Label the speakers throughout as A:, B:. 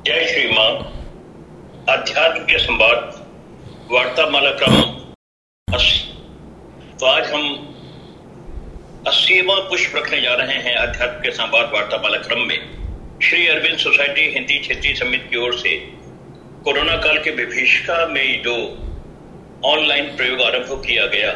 A: जय श्री मां। अध्यात्म के संवाद वार्तामाला क्रम 80। तो आज हम 80वां पुष्प रखने जा रहे हैं अध्यात्म के संवाद वार्तामाला क्रम में। श्री अरविंद सोसाइटी हिंदी क्षेत्रीय समिति की ओर से कोरोना काल के विभीषिका में जो ऑनलाइन प्रयोग आरंभ किया गया,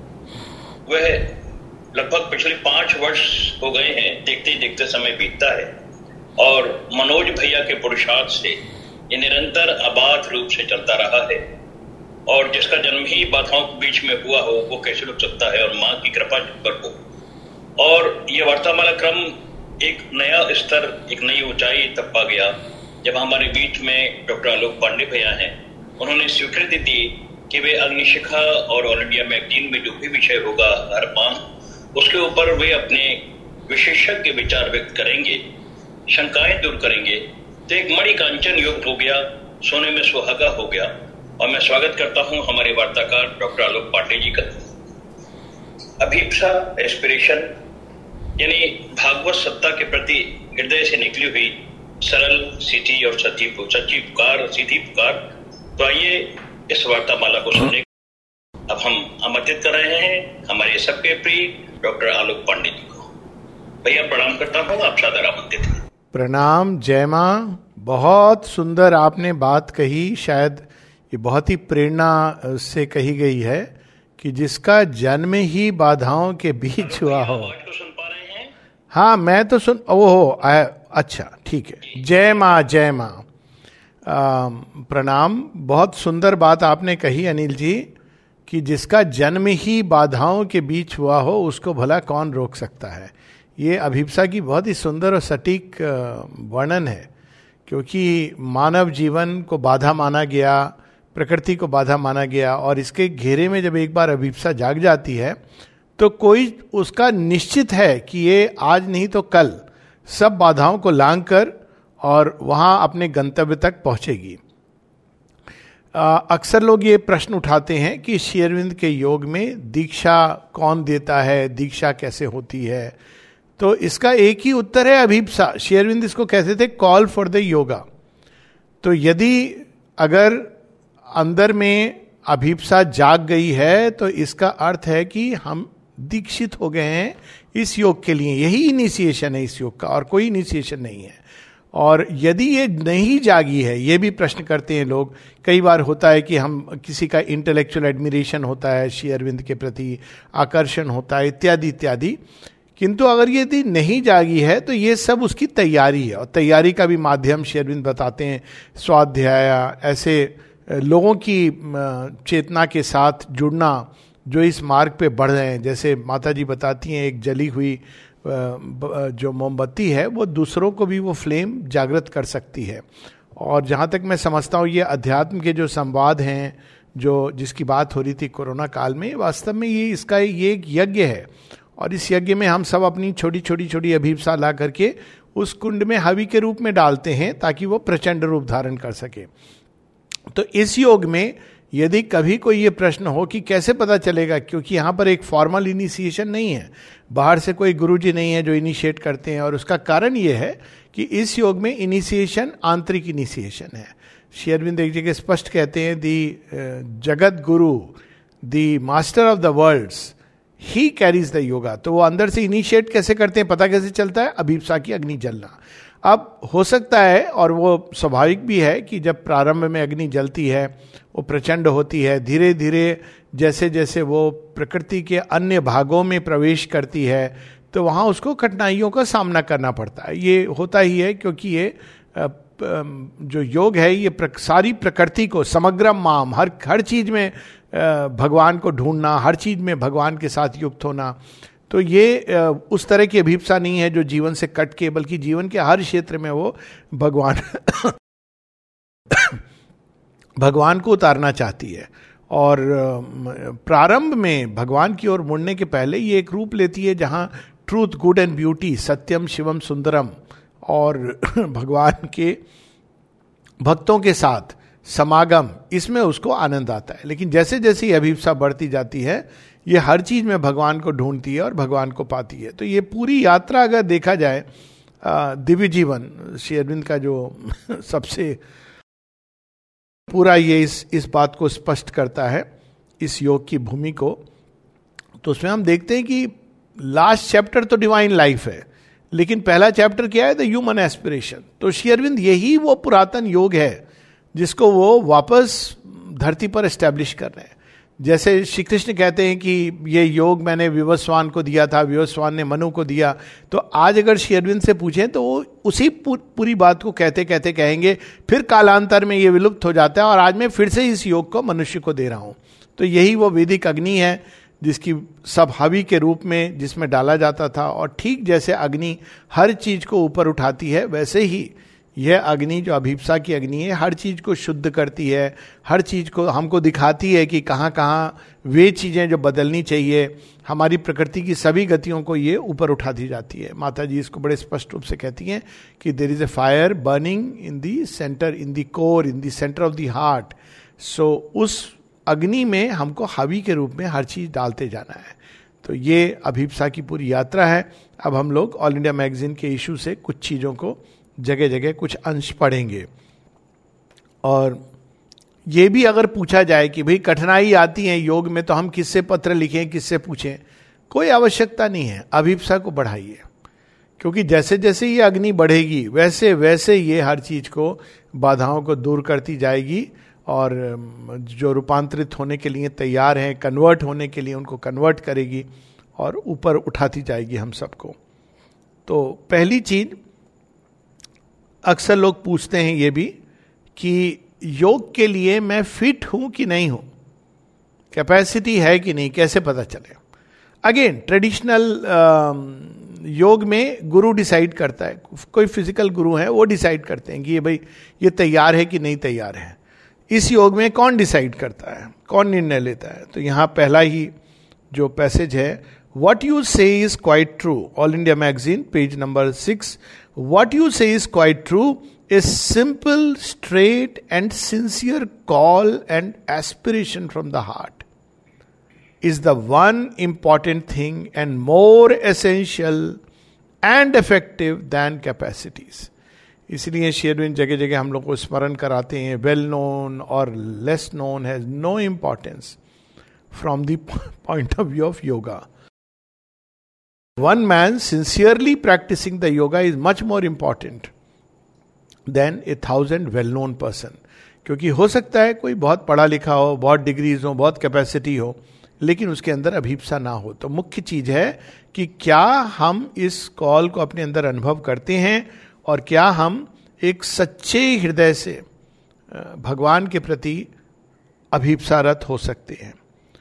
A: वह लगभग पिछले 5 वर्ष हो गए हैं। देखते ही देखते समय बीतता है और मनोज भैया के पुरुषार्थ से ये निरंतर अबाध रूप से चलता रहा है। और जिसका जन्म ही बाधाओं के बीच में हुआ हो, वो कैसे रुक सकता है, और माँ की कृपा जिस पर हो। और ये वार्तामाला क्रम एक नया स्तर, एक नई ऊंचाई तक पा गया जब हमारे बीच में डॉक्टर आलोक पांडे भैया हैं। उन्होंने स्वीकृति दी कि वे अग्निशिखा और ऑल इंडिया मैगजीन में जो भी विषय होगा हर माह, उसके ऊपर वे अपने विशेषज्ञ विचार व्यक्त करेंगे, शंकाएं दूर करेंगे। तो एक मणिकांचन योग हो गया, सोने में सुहागा हो गया। और मैं स्वागत करता हूं हमारे वार्ताकार डॉक्टर आलोक पांडे जी का। अभीप्सा, एस्पिरेशन, यानी भागवत सत्ता के प्रति हृदय से निकली हुई सरल, सीधी और सच्ची पुकार, सीधी पुकार। तो आइए इस वार्तामाला को सुनने अब हम आमंत्रित कर रहे हैं हमारे सबके प्रिय डॉक्टर आलोक पांडे जी को। भैया प्रणाम करता हूँ, आप सादर आमंत्रित हैं।
B: प्रणाम। जय मां। बहुत सुंदर आपने बात कही, शायद ये बहुत ही प्रेरणा से कही गई है कि जिसका जन्म ही बाधाओं के बीच हुआ हो।
A: तो सुन पा रहे हैं?
B: हाँ, मैं तो सुन, ओहो, अच्छा, ठीक है। जय मां, जय मां। प्रणाम। बहुत सुंदर बात आपने कही अनिल जी, कि जिसका जन्म ही बाधाओं के बीच हुआ हो उसको भला कौन रोक सकता है। ये अभिप्सा की बहुत ही सुंदर और सटीक वर्णन है, क्योंकि मानव जीवन को बाधा माना गया, प्रकृति को बाधा माना गया, और इसके घेरे में जब एक बार अभिप्सा जाग जाती है तो कोई उसका निश्चित है कि ये आज नहीं तो कल सब बाधाओं को लांघ कर और वहाँ अपने गंतव्य तक पहुँचेगी। अक्सर लोग ये प्रश्न उठाते हैं कि श्री अरविंद के योग में दीक्षा कौन देता है, दीक्षा कैसे होती है। तो इसका एक ही उत्तर है, अभिप्सा। श्री अरविंद इसको कहते थे कॉल फॉर द योगा। तो यदि अगर अंदर में अभिप्सा जाग गई है तो इसका अर्थ है कि हम दीक्षित हो गए हैं इस योग के लिए। यही इनिशिएशन है इस योग का, और कोई इनिशिएशन नहीं है। और यदि ये नहीं जागी है, ये भी प्रश्न करते हैं लोग। कई बार होता है कि हम किसी का इंटेलेक्चुअल एडमिरेशन होता है, श्री अरविंद के प्रति आकर्षण होता है, इत्यादि इत्यादि। किंतु अगर यदि नहीं जागी है तो ये सब उसकी तैयारी है। और तैयारी का भी माध्यम श्री अरविंद बताते हैं स्वाध्याय, ऐसे लोगों की चेतना के साथ जुड़ना जो इस मार्ग पे बढ़ रहे हैं। जैसे माता जी बताती हैं, एक जली हुई जो मोमबत्ती है वो दूसरों को भी वो फ्लेम जागृत कर सकती है। और जहाँ तक मैं समझता हूँ ये अध्यात्म के जो संवाद हैं, जो जिसकी बात हो रही थी कोरोना काल में, वास्तव में ये इसका ये एक यज्ञ है। और इस यज्ञ में हम सब अपनी छोटी छोटी छोटी अभिप्सा ला करके उस कुंड में हवि के रूप में डालते हैं ताकि वो प्रचंड रूप धारण कर सके। तो इस योग में यदि कभी कोई ये प्रश्न हो कि कैसे पता चलेगा, क्योंकि यहाँ पर एक फॉर्मल इनिशिएशन नहीं है, बाहर से कोई गुरुजी नहीं है जो इनिशिएट करते हैं। और उसका कारण ये है कि इस योग में इनिशिएशन आंतरिक इनिशिएशन है। श्री अरविंद एक जगह स्पष्ट कहते हैं, the Jagat Guru, the master of the worlds, he carries the yoga. तो वो अंदर से इनिशिएट कैसे करते हैं, पता कैसे चलता है? अभिप्सा की अग्नि जलना। अब हो सकता है, और वो स्वाभाविक भी है, कि जब प्रारंभ में अग्नि जलती है वो प्रचंड होती है, धीरे धीरे जैसे जैसे वो प्रकृति के अन्य भागों में प्रवेश करती है तो वहाँ उसको कठिनाइयों का सामना करना पड़ता है। ये होता ही है, क्योंकि ये जो योग है ये सारी प्रकृति को, समग्र माम, हर चीज में भगवान को ढूंढना, हर चीज में भगवान के साथ युक्त होना। तो ये उस तरह की अभिप्सा नहीं है जो जीवन से कट के, बल्कि जीवन के हर क्षेत्र में वो भगवान को उतारना चाहती है। और प्रारंभ में भगवान की ओर मुड़ने के पहले ये एक रूप लेती है जहाँ ट्रूथ, गुड एंड ब्यूटी, सत्यम शिवम सुंदरम, और भगवान के भक्तों के साथ समागम, इसमें उसको आनंद आता है। लेकिन जैसे जैसे ये अभिप्सा बढ़ती जाती है, ये हर चीज में भगवान को ढूंढती है और भगवान को पाती है। तो ये पूरी यात्रा अगर देखा जाए दिव्य जीवन, श्री अरविंद का जो सबसे पूरा ये इस बात को स्पष्ट करता है, इस योग की भूमि को। तो उसमें हम देखते हैं कि लास्ट चैप्टर तो डिवाइन लाइफ है, लेकिन पहला चैप्टर क्या है? The human aspiration. तो श्री अरविंद यही वो पुरातन योग है जिसको वो वापस धरती पर एस्टैब्लिश कर रहे हैं। जैसे श्री कृष्ण कहते हैं कि ये योग मैंने विवस्वान को दिया था, विवस्वान ने मनु को दिया, तो आज अगर श्री अरविंद से पूछें तो वो उसी पूरी बात को कहते कहते कहेंगे, फिर कालांतर में ये विलुप्त हो जाता है और आज मैं फिर से इस योग को मनुष्य को दे रहा हूं। तो यही वो वैदिक अग्नि है जिसकी सब हवि के रूप में जिसमें डाला जाता था। और ठीक जैसे अग्नि हर चीज को ऊपर उठाती है, वैसे ही यह अग्नि जो अभिप्सा की अग्नि है हर चीज को शुद्ध करती है, हर चीज को हमको दिखाती है कि कहाँ कहाँ वे चीजें जो बदलनी चाहिए, हमारी प्रकृति की सभी गतियों को ये ऊपर उठाती जाती है। माता जी इसको बड़े स्पष्ट रूप से कहती हैं कि there is a fire burning in the centre, in the core, in the centre of the heart. So उस अग्नि में हमको हवि के रूप में हर चीज डालते जाना है। तो ये अभिप्सा की पूरी यात्रा है। अब हम लोग ऑल इंडिया मैगजीन के इशू से कुछ चीजों को जगह जगह कुछ अंश पढ़ेंगे। और ये भी अगर पूछा जाए कि भाई कठिनाई आती है योग में तो हम किससे पत्र लिखें, किससे पूछें, कोई आवश्यकता नहीं है। अभिप्सा को बढ़ाइए, क्योंकि जैसे जैसे ये अग्नि बढ़ेगी वैसे वैसे ये हर चीज को, बाधाओं को दूर करती जाएगी और जो रूपांतरित होने के लिए तैयार हैं, कन्वर्ट होने के लिए, उनको कन्वर्ट करेगी और ऊपर उठाती जाएगी हम सबको। तो पहली चीज अक्सर लोग पूछते हैं ये भी कि योग के लिए मैं फिट हूं कि नहीं हूं, कैपेसिटी है कि नहीं, कैसे पता चले? अगेन ट्रेडिशनल योग में गुरु डिसाइड करता है, कोई फिजिकल गुरु है वो डिसाइड करते हैं कि ये भाई ये तैयार है कि नहीं तैयार है। इस योग में कौन डिसाइड करता है, कौन निर्णय लेता है? तो यहां पहला ही जो पैसेज है, What you say is quite true. All India Magazine, page number 6. What you say is quite true. A simple, straight and sincere call and aspiration from the heart is the one important thing and more essential and effective than capacities. इसलिए श्री अरविंद जगह जगह हम लोग को स्मरण कराते हैं, well known और less known has no importance from the point of view of yoga. One man sincerely practicing the yoga is much more important than 1,000 well-known person. क्योंकि हो सकता है कोई बहुत पढ़ा लिखा हो, बहुत डिग्रीज हो, बहुत कैपेसिटी हो, लेकिन उसके अंदर अभिप्सा ना हो. तो मुख्य चीज है कि क्या हम इस कॉल को अपने अंदर अनुभव करते हैं और क्या हम एक सच्चे हृदय से भगवान के प्रति अभिप्सारत हो सकते हैं.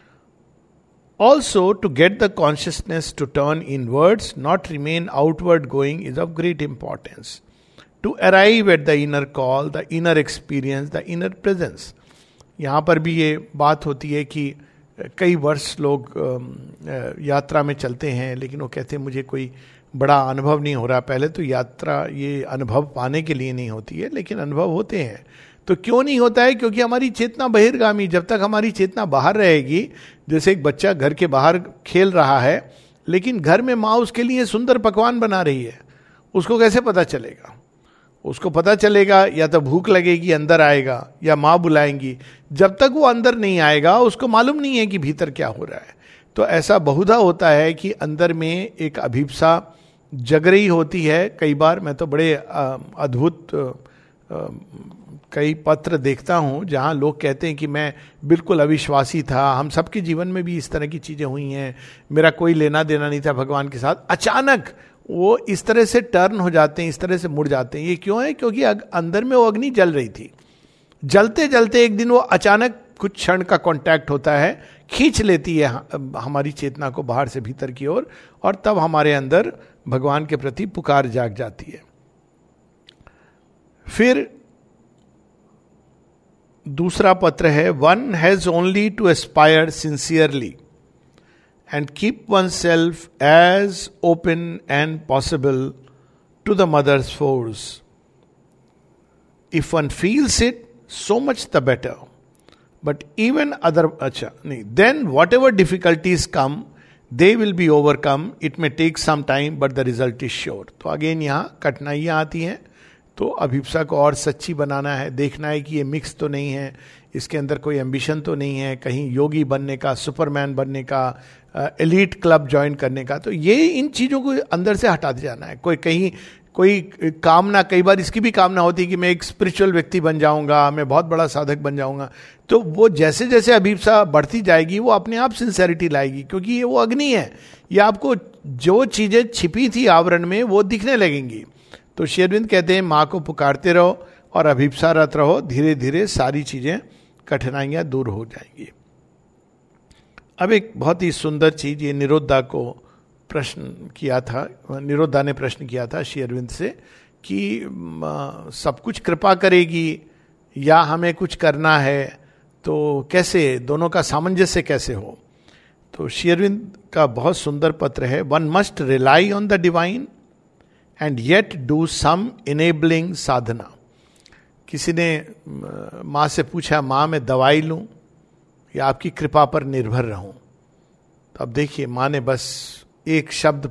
B: Also, to get the consciousness to turn inwards, not remain outward going, is of great importance. To arrive at the inner call, the inner experience, the inner presence. यहाँ पर भी ये बात होती है कि कई वर्ष लोग यात्रा में चलते हैं, लेकिन वो कहते हैं मुझे कोई बड़ा अनुभव नहीं हो रहा. पहले तो यात्रा ये अनुभव पाने के लिए नहीं होती है, लेकिन अनुभव होते हैं. तो क्यों नहीं होता है? क्योंकि हमारी चेतना बहिर्गामी, जब तक हमारी चेतना बाहर रहेगी, जैसे एक बच्चा घर के बाहर खेल रहा है लेकिन घर में माँ उसके लिए सुंदर पकवान बना रही है, उसको कैसे पता चलेगा? उसको पता चलेगा या तो भूख लगेगी, अंदर आएगा, या माँ बुलाएंगी. जब तक वो अंदर नहीं आएगा उसको मालूम नहीं है कि भीतर क्या हो रहा है. तो ऐसा बहुधा होता है कि अंदर में एक अभिप्सा जग रही होती है. कई बार मैं तो बड़े अद्भुत कई पत्र देखता हूं जहां लोग कहते हैं कि मैं बिल्कुल अविश्वासी था. हम सबके जीवन में भी इस तरह की चीजें हुई हैं, मेरा कोई लेना देना नहीं था भगवान के साथ. अचानक वो इस तरह से टर्न हो जाते हैं, इस तरह से मुड़ जाते हैं. ये क्यों है? क्योंकि अंदर में वो अग्नि जल रही थी. जलते जलते एक दिन वो अचानक कुछ क्षण का कांटेक्ट होता है, खींच लेती है हमारी चेतना को बाहर से भीतर की ओर, और तब हमारे अंदर भगवान के प्रति पुकार जाग जाती है. फिर दूसरा पत्र है, one has only to aspire sincerely and keep oneself as open and possible to the mother's force. If one feels it, so much the better. But even then whatever difficulties come, they will be overcome, it may take some time but the result is sure. तो again यहाँ कठिनाइयाँ आती हैं, तो अभिप्सा को और सच्ची बनाना है, देखना है कि ये मिक्स तो नहीं है, इसके अंदर कोई एम्बिशन तो नहीं है कहीं योगी बनने का, सुपरमैन बनने का, एलीट क्लब ज्वाइन करने का। तो ये इन चीज़ों को अंदर से हटाते जाना है। कोई कामना, कई बार इसकी भी कामना होती है कि मैं एक स्पिरिचुअल व्यक्ति बन जाऊंगा, मैं बहुत बड़ा साधक बन जाऊंगा। तो वो जैसे जैसे अभिप्सा बढ़ती जाएगी वो अपने आप सिंसेरिटी लाएगी, क्योंकि ये वो अग्नि है, ये आपको जो चीज़ें छिपी थी आवरण में वो दिखने लगेंगी। तो श्री अरविंद कहते हैं माँ को पुकारते रहो और अभिप्सारत रहो, धीरे धीरे सारी चीज़ें, कठिनाइयाँ दूर हो जाएंगी। अब एक बहुत ही सुंदर चीज, ये निरोधा को प्रश्न किया था, निरोधा ने प्रश्न किया था श्री अरविंद से कि सब कुछ कृपा करेगी या हमें कुछ करना है, तो कैसे दोनों का सामंजस्य कैसे हो। तो श्री अरविंद का बहुत सुंदर पत्र है, one must rely on the divine and yet do some enabling sadhana. किसी ने माँ से पूछा, माँ मैं दवाई लूं या आपकी कृपा पर निर्भर रहूं। तो अब देखिए माँ ने बस एक शब्द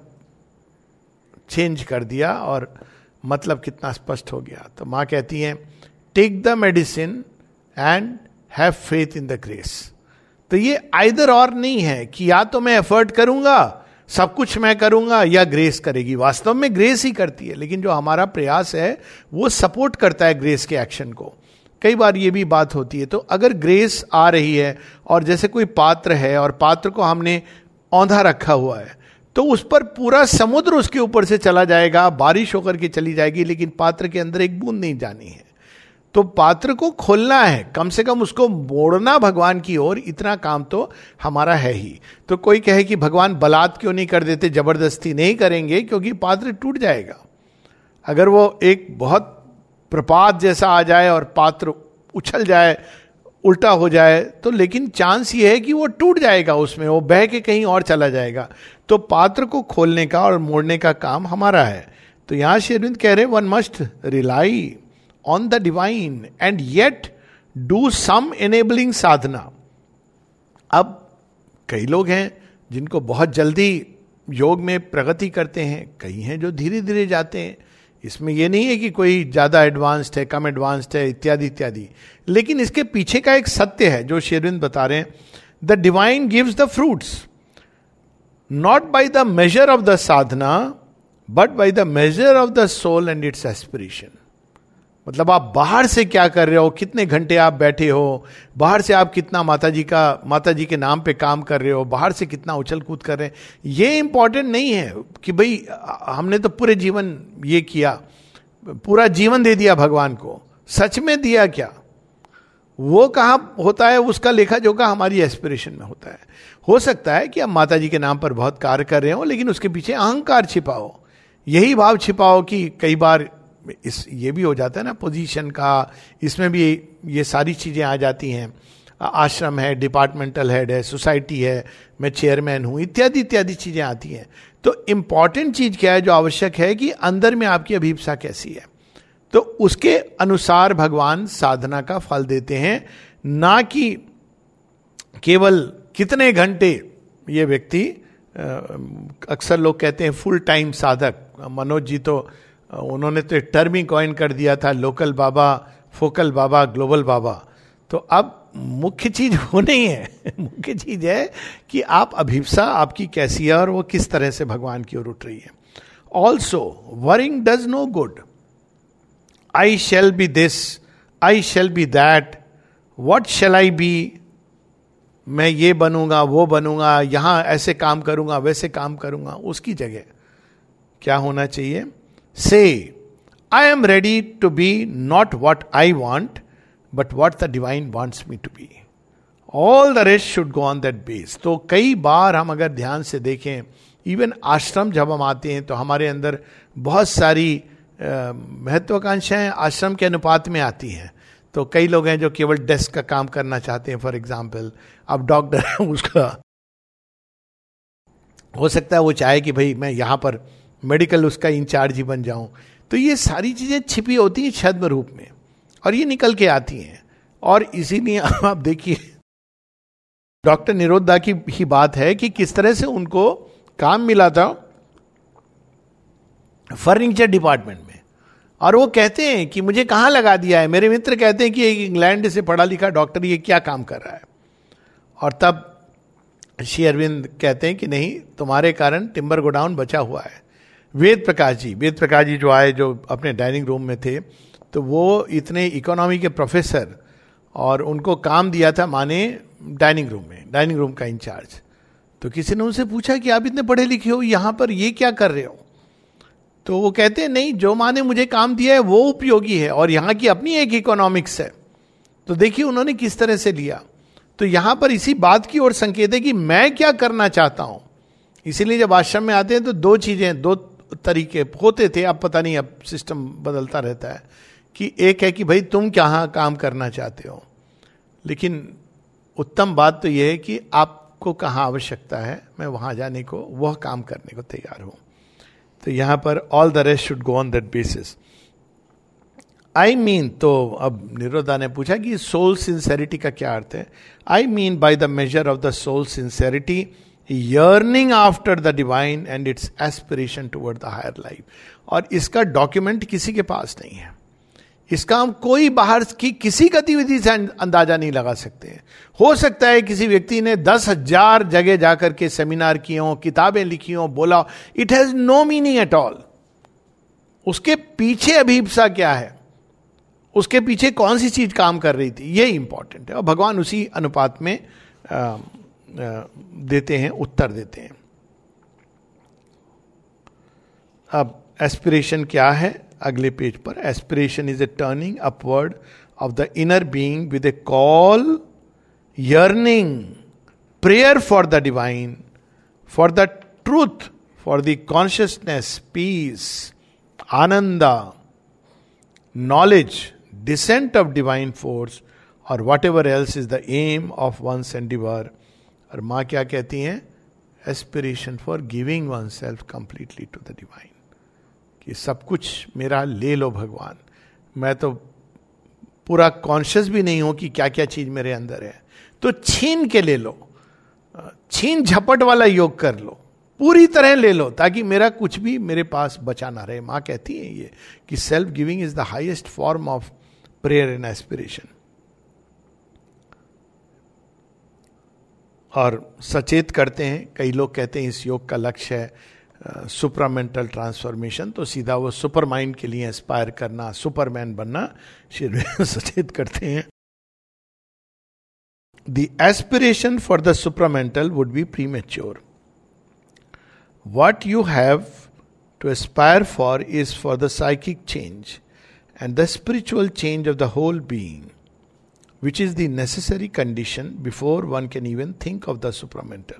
B: चेंज कर दिया और मतलब कितना स्पष्ट हो गया। तो माँ कहती हैं take the medicine and have faith in the grace. तो ये आइदर और नहीं है कि या तो मैं एफर्ट करूंगा, सब कुछ मैं करूंगा, या ग्रेस करेगी। वास्तव में ग्रेस ही करती है, लेकिन जो हमारा प्रयास है वो सपोर्ट करता है ग्रेस के एक्शन को। कई बार ये भी बात होती है। तो अगर ग्रेस आ रही है और जैसे कोई पात्र है और पात्र को हमने औंधा रखा हुआ है, तो उस पर पूरा समुद्र उसके ऊपर से चला जाएगा, बारिश होकर के चली जाएगी, लेकिन पात्र के अंदर एक बूंद नहीं जानी है। तो पात्र को खोलना है, कम से कम उसको मोड़ना भगवान की ओर, इतना काम तो हमारा है ही। तो कोई कहे कि भगवान बलात् क्यों नहीं कर देते, जबरदस्ती नहीं करेंगे, क्योंकि पात्र टूट जाएगा। अगर वो एक बहुत प्रपात जैसा आ जाए और पात्र उछल जाए, उल्टा हो जाए, तो लेकिन चांस ये है कि वो टूट जाएगा, उसमें वो बह के कहीं और चला जाएगा। तो पात्र को खोलने का और मोड़ने का काम हमारा है। तो यहां श्री अरविंद कह रहे one must rely on the divine and yet do some enabling sadhana. अब कई लोग हैं जिनको बहुत जल्दी योग में प्रगति करते हैं, कई हैं जो धीरे धीरे जाते हैं। इसमें यह नहीं है कि कोई ज्यादा एडवांस्ड है, कम एडवांस्ड है, इत्यादि इत्यादि। लेकिन इसके पीछे का एक सत्य है जो श्री अरविंद बता रहे हैं, the divine gives the fruits not by the measure of the sadhana but by the measure of the soul and its aspiration. मतलब आप बाहर से क्या कर रहे हो, कितने घंटे आप बैठे हो, बाहर से आप कितना माता जी के नाम पे काम कर रहे हो, बाहर से कितना उछल कूद कर रहे हैं, ये इंपॉर्टेंट नहीं है कि भाई हमने तो पूरे जीवन ये किया, पूरा जीवन दे दिया भगवान को। सच में दिया क्या, वो कहाँ होता है, उसका लेखा जोखा हमारी एस्पिरेशन में होता है। हो सकता है कि हम माता जी के नाम पर बहुत कार्य कर रहे हो, लेकिन उसके पीछे अहंकार छिपा हो, यही भाव छिपा हो कि कई बार ये भी हो जाता है ना पोजीशन का, इसमें भी ये सारी चीजें आ जाती हैं। आश्रम है, डिपार्टमेंटल हेड है, सोसाइटी है, मैं चेयरमैन हूं, इत्यादि इत्यादि चीजें आती हैं। तो इंपॉर्टेंट चीज क्या है जो आवश्यक है कि अंदर में आपकी अभिप्सा कैसी है, तो उसके अनुसार भगवान साधना का फल देते हैं, ना कि केवल कितने घंटे ये व्यक्ति। अक्सर लोग कहते हैं फुल टाइम साधक, मनोज जी तो उन्होंने तो एक टर्म ही कॉइन कर दिया था, local baba, focal baba, global baba. तो अब मुख्य चीज वो नहीं है, मुख्य चीज है कि आप अभिप्सा आपकी कैसी है और वो किस तरह से भगवान की ओर उठ रही है। Also worrying does no good, I shall be this, I shall be that, what shall I be, मैं ये बनूंगा वो बनूंगा, यहां ऐसे काम करूंगा वैसे काम करूंगा। उसकी जगह क्या होना चाहिए, say I am ready to be not what I want but what the divine wants me to be. All the rest should go on that base. तो कई बार हम अगर ध्यान से देखें, इवन आश्रम जब हम आते हैं तो हमारे अंदर बहुत सारी महत्वाकांक्षाएं आश्रम के अनुपात में आती हैं। तो कई लोग हैं जो केवल डेस्क का काम करना चाहते हैं, फॉर एग्जाम्पल अब डॉक्टर है, उसका हो सकता है वो चाहे कि भाई मैं यहाँ पर मेडिकल उसका इंचार्ज ही बन जाऊं। तो ये सारी चीजें छिपी होती हैं छद्म रूप में और ये निकल के आती हैं। और इसीलिए आप देखिए डॉक्टर निरोधा की ही बात है कि किस तरह से उनको काम मिला था फर्नीचर डिपार्टमेंट में, और वो कहते हैं कि मुझे कहाँ लगा दिया है। मेरे मित्र कहते हैं कि एक इंग्लैंड से पढ़ा लिखा डॉक्टर ये क्या काम कर रहा है। और तब श्री अरविंद कहते हैं कि नहीं, तुम्हारे कारण टिम्बर गोडाउन बचा हुआ है। वेद प्रकाश जी जो आए, जो अपने डाइनिंग रूम में थे, तो वो इतने इकोनॉमी के प्रोफेसर, और उनको काम दिया था माने डाइनिंग रूम का इंचार्ज। तो किसी ने उनसे पूछा कि आप इतने पढ़े लिखे हो, यहाँ पर ये क्या कर रहे हो? तो वो कहते हैं नहीं, जो माँ ने मुझे काम दिया है वो उपयोगी है, और यहाँ की अपनी एक इकोनॉमिक्स है। तो देखिए उन्होंने किस तरह से लिया। तो यहाँ पर इसी बात की ओर संकेत है कि मैं क्या करना चाहता हूँ। इसीलिए जब आश्रम में आते हैं तो दो चीजें, दो तरीके होते थे, अब पता नहीं, अब सिस्टम बदलता रहता है, कि एक है कि भाई तुम क्या काम करना चाहते हो, लेकिन उत्तम बात तो यह है कि आपको कहाँ आवश्यकता है, मैं वहां जाने को, वह काम करने को तैयार हूं। तो यहां पर all the rest should go on that basis. I mean, तो अब निरोधा ने पूछा कि सोल सिंसेरिटी का क्या अर्थ है। I mean by the measure of the soul sincerity yearning after the divine and its aspiration toward the higher life। और इसका डॉक्यूमेंट किसी के पास नहीं है, इसका हम कोई बाहर की किसी गतिविधि से अंदाजा नहीं लगा सकते। हो सकता है किसी व्यक्ति ने 10,000 जगह जाकर के सेमिनार किए हों, किताबें लिखी हों, बोला, it has no meaning at all. उसके पीछे अभिप्सा क्या है, उसके पीछे कौन सी चीज काम कर रही थी, ये इंपॉर्टेंट है। और भगवान उसी अनुपात में देते हैं, उत्तर देते हैं। अब एस्पिरेशन क्या है, अगले पेज पर। Aspiration is a turning upward of the inner being with a call, yearning, prayer for the divine, for the truth, for the consciousness, peace, ananda, knowledge, descent of divine force, और whatever else is the aim of one's endeavour. और माँ क्या कहती हैं, aspiration for giving oneself completely to the divine, कि सब कुछ मेरा ले लो भगवान, मैं तो पूरा कॉन्शियस भी नहीं हूं कि क्या क्या चीज मेरे अंदर है, तो छीन के ले लो, छीन झपट वाला योग कर लो, पूरी तरह ले लो, ताकि मेरा कुछ भी मेरे पास बचा ना रहे। माँ कहती है ये कि self giving is the highest form of prayer and aspiration. और सचेत करते हैं, कई लोग कहते हैं इस योग का लक्ष्य है सुपरामेंटल ट्रांसफॉर्मेशन, तो सीधा वो सुपर माइंड के लिए एस्पायर करना, सुपरमैन बनना, सचेत करते हैं। The aspiration for the supramental would be premature. What you have to aspire for is for the psychic change and the spiritual change of the whole being, which is the necessary condition before one can even think of the supramental.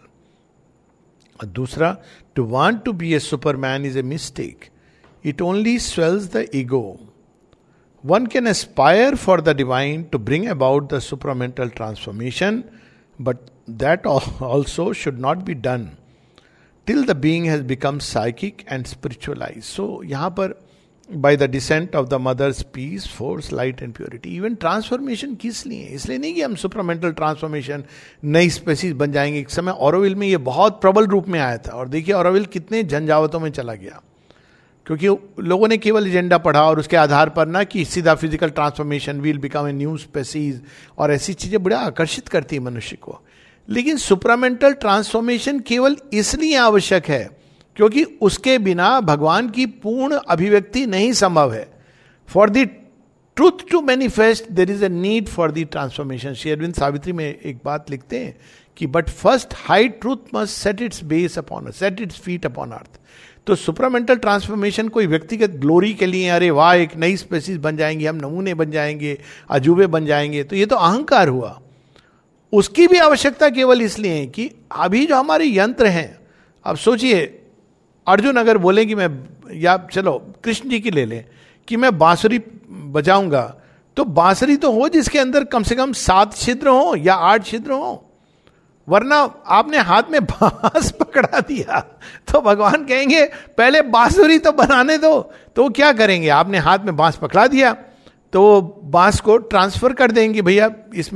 B: और दूसरा, to want to be a superman is a mistake. It only swells the ego. One can aspire for the divine to bring about the supramental transformation, but that also should not be done till the being has become psychic and spiritualized. So यहाँ पर by the descent of the mother's peace, force, light and purity. Even transformation किस लिए? इसलिए नहीं कि हम supramental transformation नई species बन जाएंगे। एक समय ऑरोविल में ये बहुत प्रबल रूप में आया था, और देखिए ऑरोविल कितने झंझावतों में चला गया, क्योंकि लोगों ने केवल एजेंडा पढ़ा और उसके आधार पर ना कि सीधा physical transformation, will become a new species, और ऐसी चीजें बड़ा आकर्षित करती है मनुष्य को। लेकिन सुपरामेंटल ट्रांसफॉर्मेशन केवल इसलिए आवश्यक है क्योंकि उसके बिना भगवान की पूर्ण अभिव्यक्ति नहीं संभव है। For the truth to manifest there is a need for the transformation. Shri Aurobindo Savitri में एक बात लिखते हैं कि but first high truth must set its base upon, set its feet upon earth. तो सुपरामेंटल ट्रांसफॉर्मेशन कोई व्यक्तिगत ग्लोरी के लिए, अरे वाह एक नई स्पेसीज बन जाएंगे, हम नमूने बन जाएंगे, अजूबे बन जाएंगे, तो ये तो अहंकार हुआ। उसकी भी आवश्यकता केवल इसलिए है कि अभी जो हमारे यंत्र हैं, अब सोचिए अर्जुन अगर बोले कि मैं, या चलो कृष्ण जी की ले लें कि मैं बांसुरी बजाऊंगा, तो बांसुरी तो हो जिसके अंदर कम से कम 7 छिद्र हो या 8 छिद्र हो, वरना आपने हाथ में बांस पकड़ा दिया तो भगवान कहेंगे पहले बांसुरी तो बनाने दो। तो वो क्या करेंगे, आपने हाथ में बांस पकड़ा दिया तो वो बांस को ट्रांसफर कर देंगे, भैया इसमें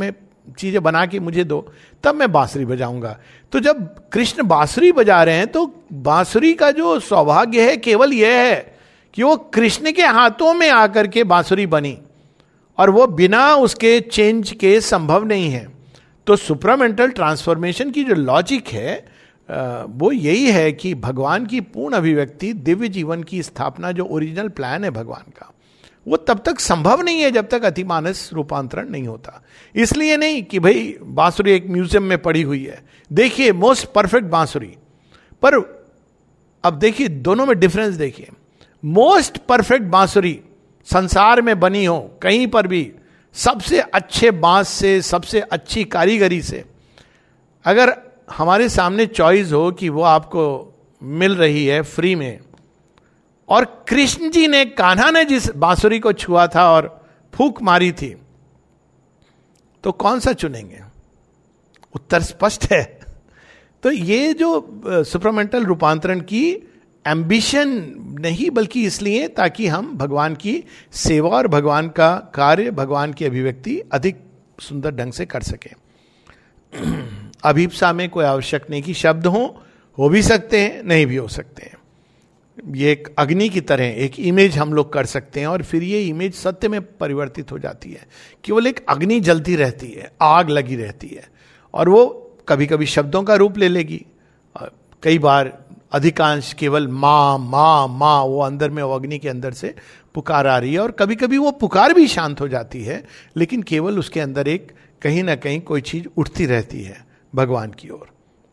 B: चीजें बना के मुझे दो, तब मैं बांसुरी बजाऊंगा। तो जब कृष्ण बांसुरी बजा रहे हैं तो बांसुरी का जो सौभाग्य है केवल यह है कि वो कृष्ण के हाथों में आकर के बांसुरी बनी, और वो बिना उसके चेंज के संभव नहीं है। तो सुप्रामेंटल ट्रांसफॉर्मेशन की जो लॉजिक है वो यही है कि भगवान की पूर्ण अभिव्यक्ति, दिव्य जीवन की स्थापना, जो ओरिजिनल प्लान है भगवान का, वो तब तक संभव नहीं है जब तक अतिमानस रूपांतरण नहीं होता। इसलिए नहीं कि भाई बांसुरी एक म्यूजियम में पड़ी हुई है, देखिए मोस्ट परफेक्ट बांसुरी, पर अब देखिए दोनों में डिफरेंस देखिए। मोस्ट परफेक्ट बांसुरी संसार में बनी हो कहीं पर भी, सबसे अच्छे बांस से, सबसे अच्छी कारीगरी से, अगर हमारे सामने चॉइस हो कि वो आपको मिल रही है फ्री में, और कृष्ण जी ने, कान्हा ने जिस बांसुरी को छुआ था और फूंक मारी थी, तो कौन सा चुनेंगे? उत्तर स्पष्ट है। तो ये जो सुप्रामेंटल रूपांतरण की एम्बिशन नहीं, बल्कि इसलिए ताकि हम भगवान की सेवा और भगवान का कार्य, भगवान की अभिव्यक्ति अधिक सुंदर ढंग से कर सके। अभिप्सा में कोई आवश्यक नहीं कि शब्द हो भी सकते हैं, नहीं भी हो सकते हैं। ये एक अग्नि की तरह एक इमेज हम लोग कर सकते हैं, और फिर ये इमेज सत्य में परिवर्तित हो जाती है। केवल एक अग्नि जलती रहती है, आग लगी रहती है, और वो कभी कभी शब्दों का रूप ले लेगी, कई बार अधिकांश केवल माँ माँ माँ, वो अंदर में, वो अग्नि के अंदर से पुकार आ रही है, और कभी कभी वो पुकार भी शांत हो जाती है, लेकिन केवल उसके अंदर एक कहीं ना कहीं कोई चीज उठती रहती है भगवान की ओर।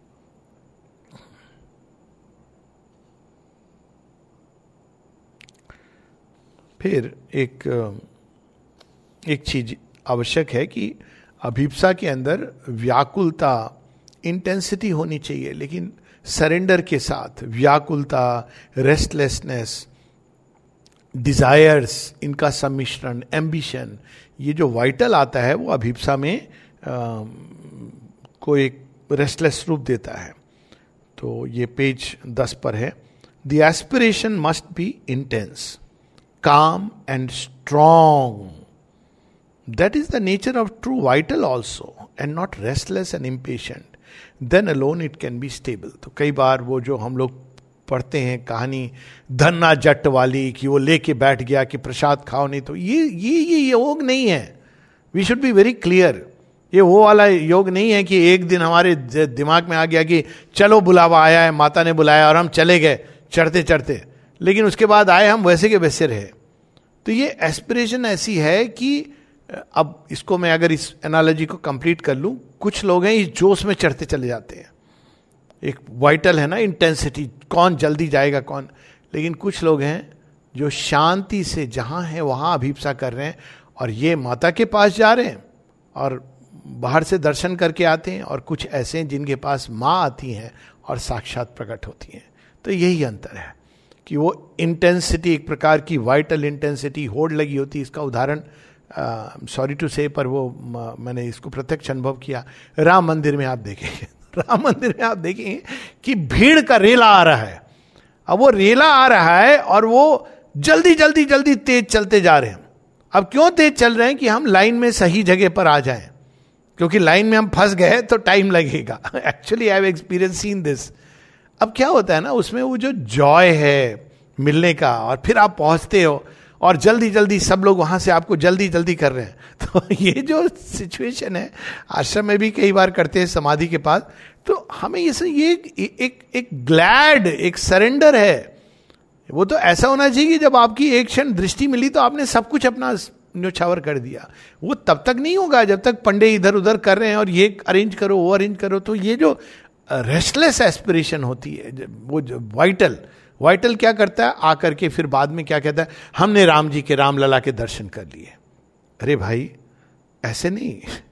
B: फिर एक चीज आवश्यक है कि अभिप्सा के अंदर व्याकुलता, इंटेंसिटी होनी चाहिए, लेकिन सरेंडर के साथ व्याकुलता, रेस्टलेसनेस, डिजायर्स, इनका सम्मिश्रण, एम्बिशन, ये जो वाइटल आता है वो अभिप्सा में को एक रेस्टलेस रूप देता है। तो ये पेज 10 पर है। The aspiration must be intense, calm and strong. That is the nature of true vital also, and not restless and impatient. Then alone it can be stable. तो कई बार वो जो हम लोग पढ़ते हैं कहानी धन्ना जट वाली, कि वो लेके बैठ गया कि प्रसाद खाओ नहीं, तो ये योग नहीं है। We should be very clear. ये वो वाला योग नहीं है कि एक दिन हमारे दिमाग में आ गया कि चलो बुलावा आया है, माता ने बुलाया और हम चले गए चढ़ते चढ़ते, लेकिन उसके बाद आए हम वैसे के वैसे रहे। तो ये एस्पिरेशन ऐसी है कि अब इसको मैं अगर इस एनालॉजी को कंप्लीट कर लूं, कुछ लोग हैं इस जोश में चढ़ते चले जाते हैं, एक वाइटल है ना इंटेंसिटी, कौन जल्दी जाएगा कौन, लेकिन कुछ लोग हैं जो शांति से जहां है वहां अभिप्सा कर रहे हैं, और ये माता के पास जा रहे हैं और बाहर से दर्शन करके आते हैं, और कुछ ऐसे हैं जिनके पास माँ आती हैं और साक्षात प्रकट होती हैं। तो यही अंतर है कि वो इंटेंसिटी, एक प्रकार की वाइटल इंटेंसिटी होड़ लगी होती है। इसका उदाहरण सॉरी टू से, पर वो मैंने इसको प्रत्यक्ष अनुभव किया। राम मंदिर में आप देखेंगे, राम मंदिर में आप देखेंगे कि भीड़ का रेला आ रहा है। अब वो रेला आ रहा है और वो जल्दी जल्दी जल्दी तेज चलते जा रहे हैं। अब क्यों तेज चल रहे हैं? कि हम लाइन में सही जगह पर आ जाएं, क्योंकि लाइन में हम फंस गए तो टाइम लगेगा। Actually I have experience seen this. अब क्या होता है ना, उसमें वो जो जॉय है मिलने का, और फिर आप पहुंचते हो और जल्दी जल्दी सब लोग वहां से आपको जल्दी जल्दी कर रहे हैं। तो ये जो सिचुएशन है, आश्रम में भी कई बार करते हैं समाधि के पास, तो हमें ये एक ग्लैड, एक सरेंडर है। वो तो ऐसा होना चाहिए कि जब आपकी एक क्षण दृष्टि मिली तो आपने सब कुछ अपना न्योछावर कर दिया। वो तब तक नहीं होगा जब तक पंडे इधर उधर कर रहे हैं और ये अरेंज करो वो अरेंज करो। तो ये जो रेस्टलेस एस्पिरेशन होती है, वो जो वाइटल क्या करता है, आकर के फिर बाद में क्या कहता है, हमने राम जी के, रामलला के दर्शन कर लिए। अरे भाई ऐसे नहीं,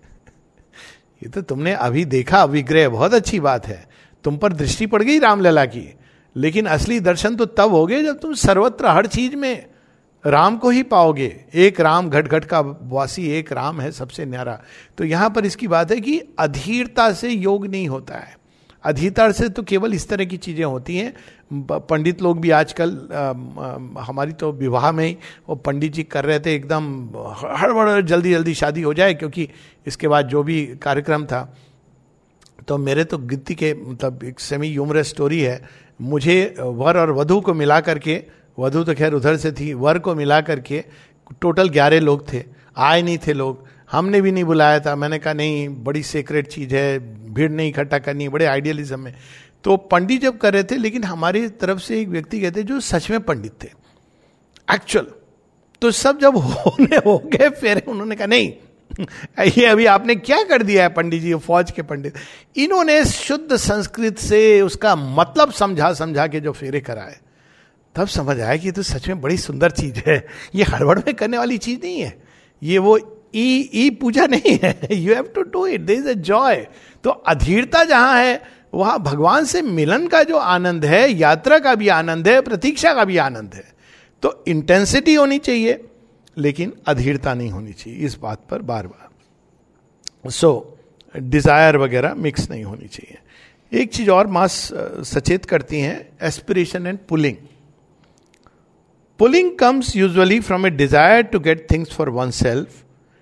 B: ये तो तुमने अभी देखा विग्रह, बहुत अच्छी बात है, तुम पर दृष्टि पड़ गई रामलला की, लेकिन असली दर्शन तो तब होगे जब तुम सर्वत्र हर चीज में राम को ही पाओगे। एक राम घट घट का वासी, एक राम है सबसे न्यारा। तो यहां पर इसकी बात है कि अधीरता से योग नहीं होता है। अधीरता से तो केवल इस तरह की चीजें होती हैं, पंडित लोग भी आजकल, हमारी तो विवाह में ही वो पंडित जी कर रहे थे, एकदम हड़बड़ जल्दी जल्दी शादी हो जाए, क्योंकि इसके बाद जो भी कार्यक्रम था। तो मेरे तो गिनती के, मतलब एक सेमी ह्यूमरस स्टोरी है, मुझे वर और वधू को मिला करके, वधू तो खैर उधर से थी, वर को मिला करके टोटल 11 लोग थे, आए नहीं थे लोग, हमने भी नहीं बुलाया था। मैंने कहा नहीं, बड़ी सीक्रेट चीज है, भीड़ नहीं इकट्ठा करनी, बड़े आइडियलिज्म में। तो पंडित जब कर रहे थे, लेकिन हमारी तरफ से एक व्यक्ति कहते जो सच में पंडित थे एक्चुअल। तो सब जब होने हो गए फिर उन्होंने कहा नहीं, ये अभी आपने क्या कर दिया है पंडित जी, फौज के पंडित। इन्होंने शुद्ध संस्कृत से उसका मतलब समझा समझा के जो फेरे कराए, तब समझ आया कि ये तो सच में बड़ी सुंदर चीज है, ये हड़बड़ में करने वाली चीज नहीं है, ये वो ई पूजा नहीं है, you have to do it, there is a joy. तो अधीरता जहां है वहां भगवान से मिलन का जो आनंद है, यात्रा का भी आनंद है, प्रतीक्षा का भी आनंद है। तो इंटेंसिटी होनी चाहिए लेकिन अधीरता नहीं होनी चाहिए, इस बात पर बार बार। सो डिजायर वगैरह मिक्स नहीं होनी चाहिए। एक चीज और मां सचेत करती हैं, aspiration and pulling. Pulling comes usually from a desire to get things for oneself.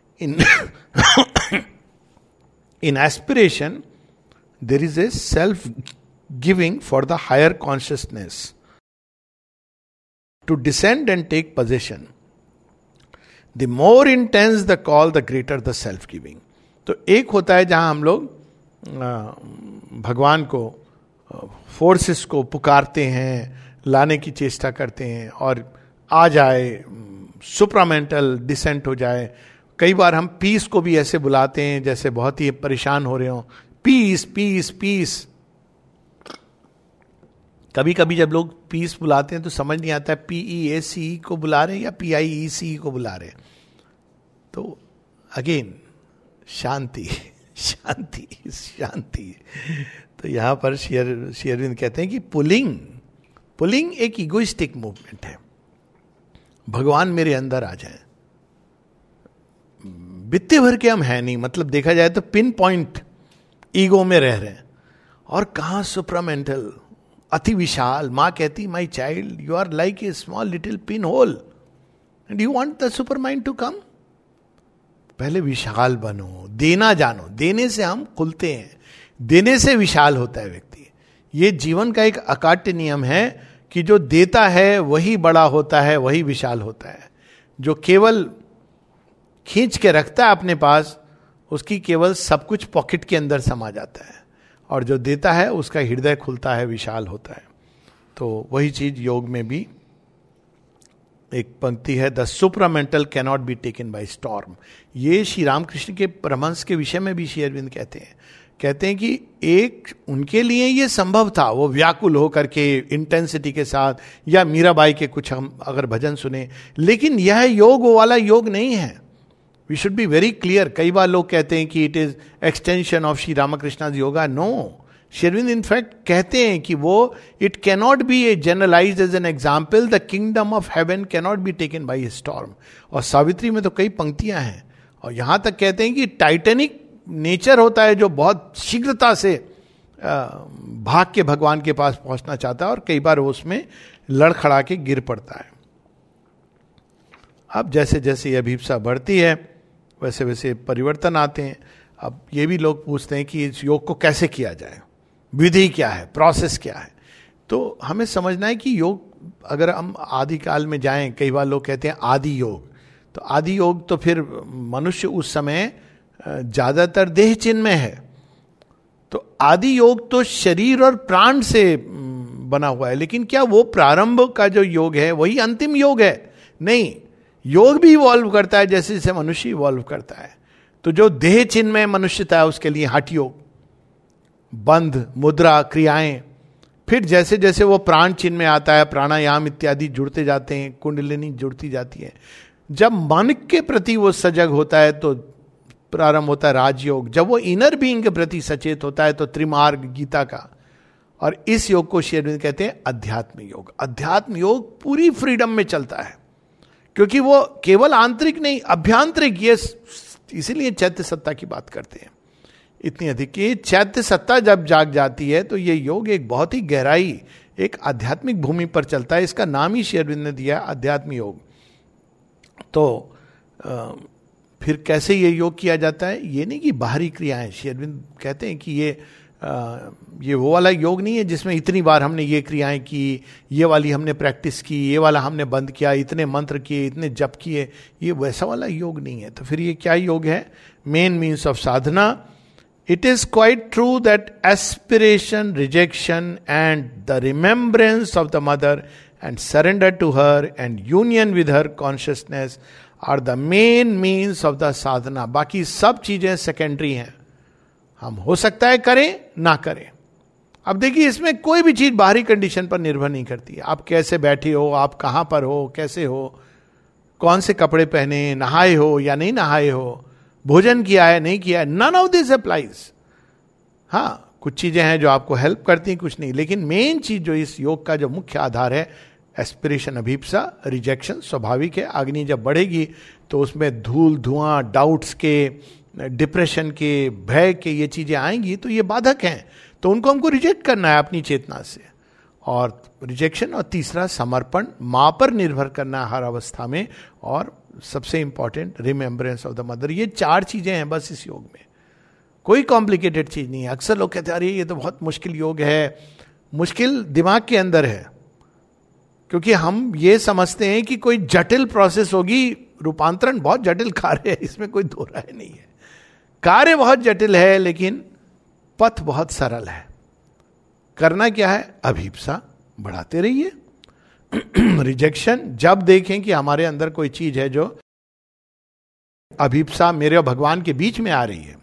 B: in aspiration there is a self giving for the higher consciousness to descend and take possession. The more intense the call, the greater the self giving. तो एक होता है जहां हम लोग भगवान को, forces को पुकारते हैं, लाने की चेष्टा करते हैं और आ जाए, सुप्रामेंटल डिसेंट हो जाए। कई बार हम पीस को भी ऐसे बुलाते हैं जैसे बहुत ही परेशान हो रहे हो, पीस पीस पीस। कभी कभी जब लोग पीस बुलाते हैं तो समझ नहीं आता है PEACE को बुला रहे हैं या PIECE को बुला रहे हैं। तो अगेन शांति शांति शांति। तो यहां पर श्री अरविंद कहते हैं कि पुलिंग एक इगोइस्टिक मूवमेंट है। भगवान मेरे अंदर आ जाए, बित्ते भर के हम है नहीं, मतलब देखा जाए तो पिन पॉइंट ईगो में रह रहे हैं, और कहां सुप्रामेंटल, अति विशाल। मां कहती my child you are like a small little pin hole and you want the supermind to come. पहले विशाल बनो, देना जानो, देने से हम खुलते हैं, देने से विशाल होता है व्यक्ति। ये जीवन का एक अकाट्य नियम है कि जो देता है वही बड़ा होता है, वही विशाल होता है। जो केवल खींच के रखता है अपने पास, उसकी केवल सब कुछ पॉकेट के अंदर समा जाता है, और जो देता है उसका हृदय खुलता है, विशाल होता है। तो वही चीज योग में भी एक पंक्ति है, the supramental cannot be taken by storm. ये श्री रामकृष्ण के परमहंस के विषय में भी श्री अरविंद कहते हैं कि एक उनके लिए ये संभव था, वो व्याकुल होकर के इंटेंसिटी के साथ, या मीराबाई के कुछ हम अगर भजन सुने, लेकिन यह योग वो वाला योग नहीं है। We should be very clear. कई बार लोग कहते हैं कि it is extension of Shri Ramakrishna yoga. No, Shri Aurobindo in fact कहते हैं कि वो it cannot be a generalised as an example, the kingdom of heaven cannot be taken by a storm. और सावित्री में तो कई पंक्तियां हैं, और यहां तक कहते हैं कि टाइटेनिक नेचर होता है जो बहुत शीघ्रता से भाग के भगवान के पास पहुंचना चाहता है, और कई बार वो उसमें लड़खड़ा के गिर पड़ता है। अब जैसे जैसे ये अभिप्सा बढ़ती है वैसे वैसे परिवर्तन आते हैं। अब ये भी लोग पूछते हैं कि इस योग को कैसे किया जाए, विधि क्या है, प्रोसेस क्या है। तो हमें समझना है कि योग, अगर हम आदिकाल में जाएं, कई बार लोग कहते हैं आदि योग, तो आदि योग तो फिर मनुष्य उस समय ज्यादातर देह चिन्ह में है। तो आदि योग तो शरीर और प्राण से बना हुआ है, लेकिन क्या वो प्रारंभ का जो योग है वही अंतिम योग है? नहीं, योग भी इवॉल्व करता है जैसे जैसे मनुष्य इवॉल्व करता है। तो जो देह चिन्ह में मनुष्यता है उसके लिए हठ योग, बंध, मुद्रा, क्रियाएं। फिर जैसे जैसे वो प्राण चिन्ह में आता है, प्राणायाम इत्यादि जुड़ते जाते हैं, कुंडलिनी जुड़ती जाती है। जब मन के प्रति वो सजग होता है तो प्रारंभ होता है राजयोग। जब वो इनर बीइंग के प्रति सचेत होता है तो त्रिमार्ग गीता का। और इस योग को श्री अरविंद कहते हैं अध्यात्म योग। अध्यात्म योग पूरी फ्रीडम में चलता है, क्योंकि वो केवल आंतरिक नहीं, अभ्यांतरिक। ये इसीलिए चैत्य सत्ता की बात करते हैं इतनी अधिक कि चैत्य सत्ता जब जाग जाती है तो ये योग एक बहुत ही गहराई, एक आध्यात्मिक भूमि पर चलता है। इसका नाम ही श्री अरविंद ने दिया है, अध्यात्म योग। तो फिर कैसे ये योग किया जाता है? ये नहीं कि बाहरी क्रियाएं, श्री अरविंद कहते हैं कि ये वो वाला योग नहीं है जिसमें इतनी बार हमने ये क्रियाएं की, ये वाली हमने प्रैक्टिस की, ये वाला हमने बंद किया, इतने मंत्र किए, इतने जप किए, ये वैसा वाला योग नहीं है। तो फिर ये क्या योग है? Main means of sadhana. It is quite true that aspiration, rejection and the remembrance of the mother and surrender to her and union with her consciousness are the main means of the sadhana. बाकी सब चीजें secondary हैं, हम हो सकता है करें ना करें। अब देखिए, इसमें कोई भी चीज बाहरी कंडीशन पर निर्भर नहीं करती है। आप कैसे बैठे हो, आप कहां पर हो, कैसे हो, कौन से कपड़े पहने, नहाए हो या नहीं नहाए हो, भोजन किया है नहीं किया है, नन ऑफ दिस अप्लाइज। हाँ, कुछ चीजें हैं जो आपको हेल्प करती हैं, कुछ नहीं। लेकिन मेन चीज जो इस योग का जो मुख्य आधार है, एस्पिरेशन, अभिप्सा, रिजेक्शन स्वाभाविक है। अग्नि जब बढ़ेगी तो उसमें धूल, धुआं, डाउट्स के, डिप्रेशन के, भय के ये चीजें आएंगी, तो ये बाधक हैं, तो उनको हमको रिजेक्ट करना है अपनी चेतना से। और रिजेक्शन, और तीसरा समर्पण, मां पर निर्भर करना हर अवस्था में, और सबसे important remembrance of the mother. ये 4 चीजें हैं बस इस योग में, कोई कॉम्प्लिकेटेड चीज नहीं है। अक्सर लोग कहते हैं अरे ये तो बहुत मुश्किल योग है। मुश्किल दिमाग के अंदर है, क्योंकि हम ये समझते हैं कि कोई जटिल प्रोसेस होगी। रूपांतरण बहुत जटिल कार्य है, इसमें कोई दो राय नहीं है। कार्य बहुत जटिल है, लेकिन पथ बहुत सरल है। करना क्या है? अभिप्सा बढ़ाते रहिए। रिजेक्शन, जब देखें कि हमारे अंदर कोई चीज है जो अभिप्सा मेरे और भगवान के बीच में आ रही है,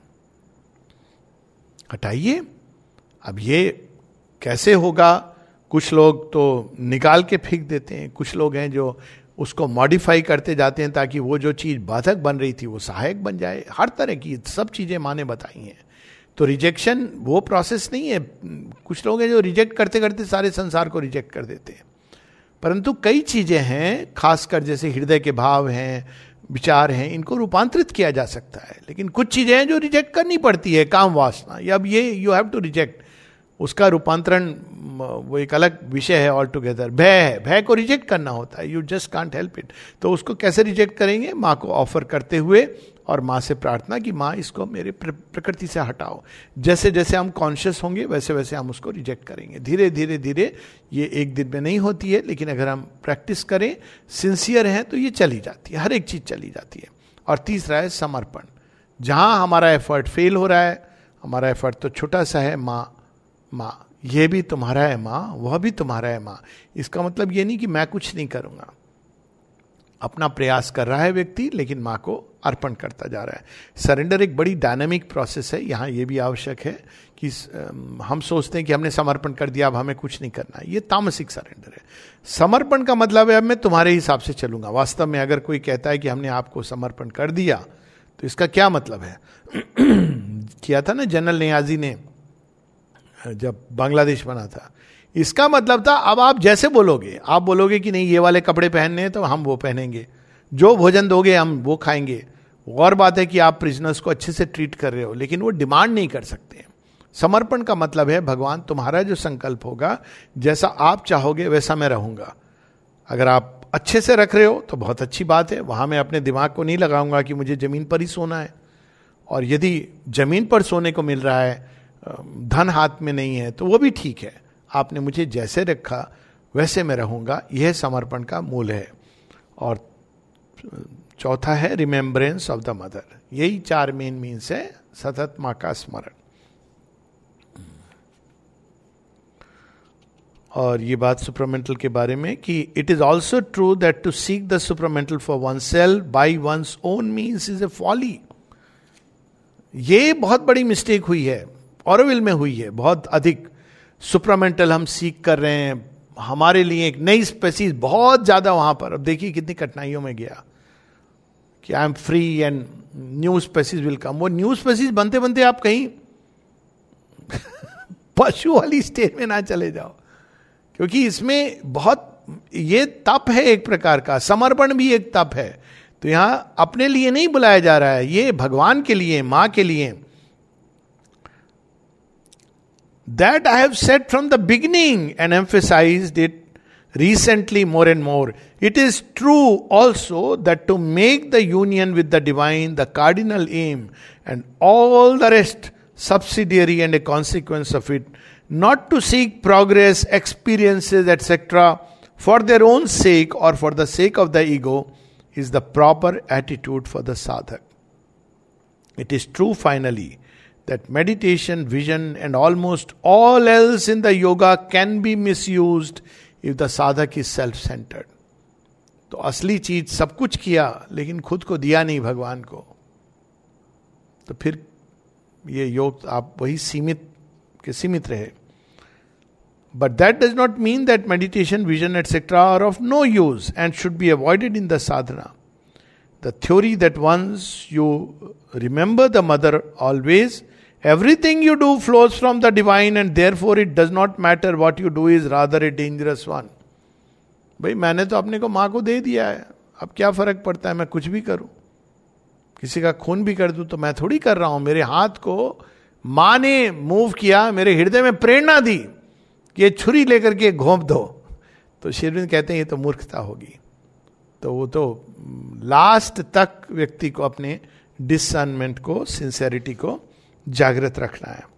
B: हटाइए। अब ये कैसे होगा? कुछ लोग तो निकाल के फेंक देते हैं, कुछ लोग हैं जो उसको मॉडिफाई करते जाते हैं ताकि वो जो चीज बाधक बन रही थी वो सहायक बन जाए। हर तरह की सब चीजें माँ ने बताई हैं। तो रिजेक्शन वो प्रोसेस नहीं है। कुछ लोग हैं जो रिजेक्ट करते करते सारे संसार को रिजेक्ट कर देते हैं, परंतु कई चीजें हैं, खासकर जैसे हृदय के भाव हैं, विचार हैं, इनको रूपांतरित किया जा सकता है। लेकिन कुछ चीजें हैं जो रिजेक्ट करनी पड़ती है, काम वासना, या अब ये यू हैव टू रिजेक्ट। उसका रूपांतरण वो एक अलग विषय है ऑल टुगेदर। भय को रिजेक्ट करना होता है, you just can't help it. तो उसको कैसे रिजेक्ट करेंगे? माँ को ऑफर करते हुए, और माँ से प्रार्थना कि माँ इसको मेरे प्रकृति से हटाओ। जैसे जैसे हम कॉन्शियस होंगे वैसे वैसे हम उसको रिजेक्ट करेंगे। धीरे धीरे धीरे, ये एक दिन में नहीं होती है, लेकिन अगर हम प्रैक्टिस करें, सिंसियर हैं, तो ये चली जाती है, हर एक चीज चली जाती है। और तीसरा है समर्पण। जहां हमारा एफर्ट फेल हो रहा है, हमारा एफर्ट तो छोटा सा है, माँ ये भी तुम्हारा है माँ, वह भी तुम्हारा है माँ। इसका मतलब ये नहीं कि मैं कुछ नहीं करूंगा। अपना प्रयास कर रहा है व्यक्ति, लेकिन माँ को अर्पण करता जा रहा है। सरेंडर एक बड़ी डायनामिक प्रोसेस है। यहाँ ये भी आवश्यक है कि हम सोचते हैं कि हमने समर्पण कर दिया, अब हमें कुछ नहीं करना। ये तामसिक सरेंडर है। समर्पण का मतलब है अब मैं तुम्हारे हिसाब से चलूंगा। वास्तव में अगर कोई कहता है कि हमने आपको समर्पण कर दिया, तो इसका क्या मतलब है? किया था ना जनरल नियाजी ने जब बांग्लादेश बना था। इसका मतलब था अब आप जैसे बोलोगे, आप बोलोगे कि नहीं ये वाले कपड़े पहनने हैं तो हम वो पहनेंगे, जो भोजन दोगे हम वो खाएंगे। और बात है कि आप प्रिजनर्स को अच्छे से ट्रीट कर रहे हो, लेकिन वो डिमांड नहीं कर सकते। समर्पण का मतलब है भगवान तुम्हारा जो संकल्प होगा, जैसा आप चाहोगे वैसा मैं रहूंगा। अगर आप अच्छे से रख रहे हो तो बहुत अच्छी बात है, वहां मैं अपने दिमाग को नहीं लगाऊंगा कि मुझे जमीन पर ही सोना है। और यदि जमीन पर सोने को मिल रहा है, धन हाथ में नहीं है, तो वो भी ठीक है। आपने मुझे जैसे रखा वैसे मैं रहूंगा। यह समर्पण का मूल है। और चौथा है रिमेम्बरेंस ऑफ द मदर। यही 4 मेन मीन्स है सतत मां का स्मरण। और ये बात सुपरमेंटल के बारे में कि it is also true that to seek the supramental for oneself by one's own means is a folly. ये बहुत बड़ी मिस्टेक हुई है, ऑरोविल में हुई है बहुत अधिक। सुपरामेंटल हम सीख कर रहे हैं, हमारे लिए एक नई स्पेसीज बहुत ज्यादा वहां पर। अब देखिए कितनी कठिनाइयों में गया कि I am free and new species will come. वो न्यू स्पेसीज बनते बनते आप कहीं पशु वाली स्टेज में ना चले जाओ, क्योंकि इसमें बहुत ये तप है एक प्रकार का। समर्पण भी एक तप है। तो यहां अपने लिए नहीं बुलाया जा रहा है, ये भगवान के लिए, मां के लिए। That I have said from the beginning and emphasized it recently more and more. It is true also that to make the union with the divine the cardinal aim, and all the rest subsidiary and a consequence of it, not to seek progress, experiences, etc. for their own sake or for the sake of the ego, is the proper attitude for the sadhak. It is true finally that meditation, vision and almost all else in the yoga can be misused if the sadhak is self-centered. तो असली चीज सब कुछ किया लेकिन खुद को दिया नहीं भगवान को, तो फिर ये योग आप वही सीमित के सीमित रहे. But that does not mean that meditation, vision, etc. are of no use and should be avoided in the sadhana. The theory that once you remember the mother always, everything you do flows from the divine and therefore it does not matter what you do is rather a dangerous one. भाई मैंने तो अपने को माँ को दे दिया है, अब क्या फर्क पड़ता है मैं कुछ भी करूं, किसी का खून भी कर दूं तो मैं थोड़ी कर रहा हूं. मेरे हाथ को माँ ने मूव किया, मेरे हृदय में प्रेरणा दी कि ये छुरी लेकर के घोंप दो. तो श्री अरविंद कहते हैं ये तो मूर्खता होगी. तो वो तो लास्ट तक व्यक्ति को अपने डिसर्नमेंट को, सिंसेरिटी को जागृत रखना है.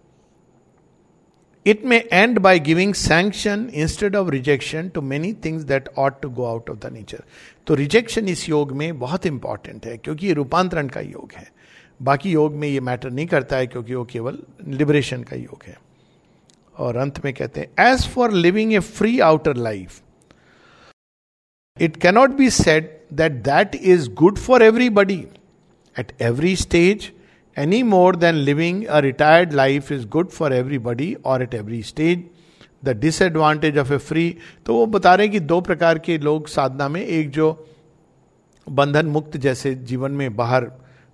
B: It may end by giving sanction instead of rejection to many things that ought to go out of the nature. तो रिजेक्शन इस योग में बहुत इंपॉर्टेंट है क्योंकि ये रूपांतरण का योग है. बाकी योग में ये मैटर नहीं करता है क्योंकि वो केवल लिबरेशन का योग है. और अंत में कहते हैं as for living a free outer life, it cannot be said that that is good for everybody at every stage any more than living a retired life is good for everybody or at every stage. The disadvantage of a free, तो वो बता रहे हैं कि दो प्रकार के लोग साधना में, एक जो बंधन मुक्त जैसे जीवन में बाहर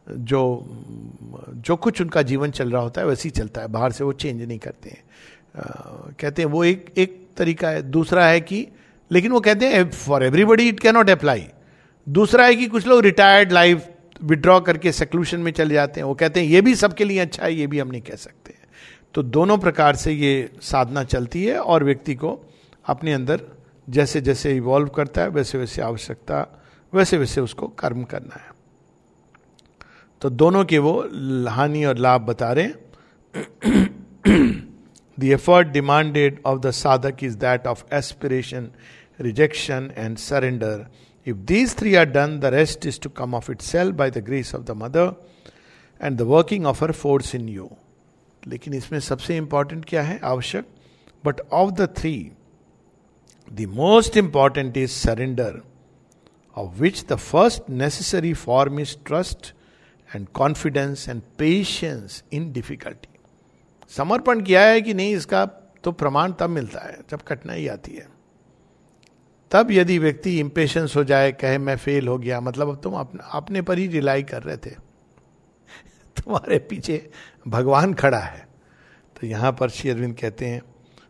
B: जो कुछ उनका जीवन चल रहा होता है वैसे ही चलता है, बाहर से वो चेंज नहीं करते हैं. कहते हैं वो एक तरीका है. दूसरा है कि, लेकिन वो कहते हैं for everybody it can not apply. दूसरा है कि कुछ लोग रिटायर्ड लाइफ विड्रॉ करके सेक्लूशन में चले जाते हैं, वो कहते हैं ये भी सबके लिए अच्छा है, ये भी हम नहीं कह सकते. तो दोनों प्रकार से ये साधना चलती है और व्यक्ति को अपने अंदर जैसे जैसे इवॉल्व करता है वैसे वैसे आवश्यकता, वैसे वैसे उसको कर्म करना है. तो दोनों के वो हानि और लाभ बता रहे हैं. The effort demanded of the sadhak is that of aspiration, rejection and surrender. If these three are done, the rest is to come of itself by the grace of the mother and the working of her force in you. लेकिन इसमें सबसे important क्या है? आवश्यक. But of the three, the most important is surrender, of which the first necessary form is trust and confidence and patience in difficulty. समर्पण किया है कि नहीं, इसका तो प्रमाण तब मिलता है जब कठिनाई आती है. तब यदि व्यक्ति इम्पेशंस हो जाए, कहे मैं फेल हो गया, मतलब अब तुम अपने पर ही रिलाई कर रहे थे, तुम्हारे पीछे भगवान खड़ा है. तो यहां पर श्री अरविंद कहते हैं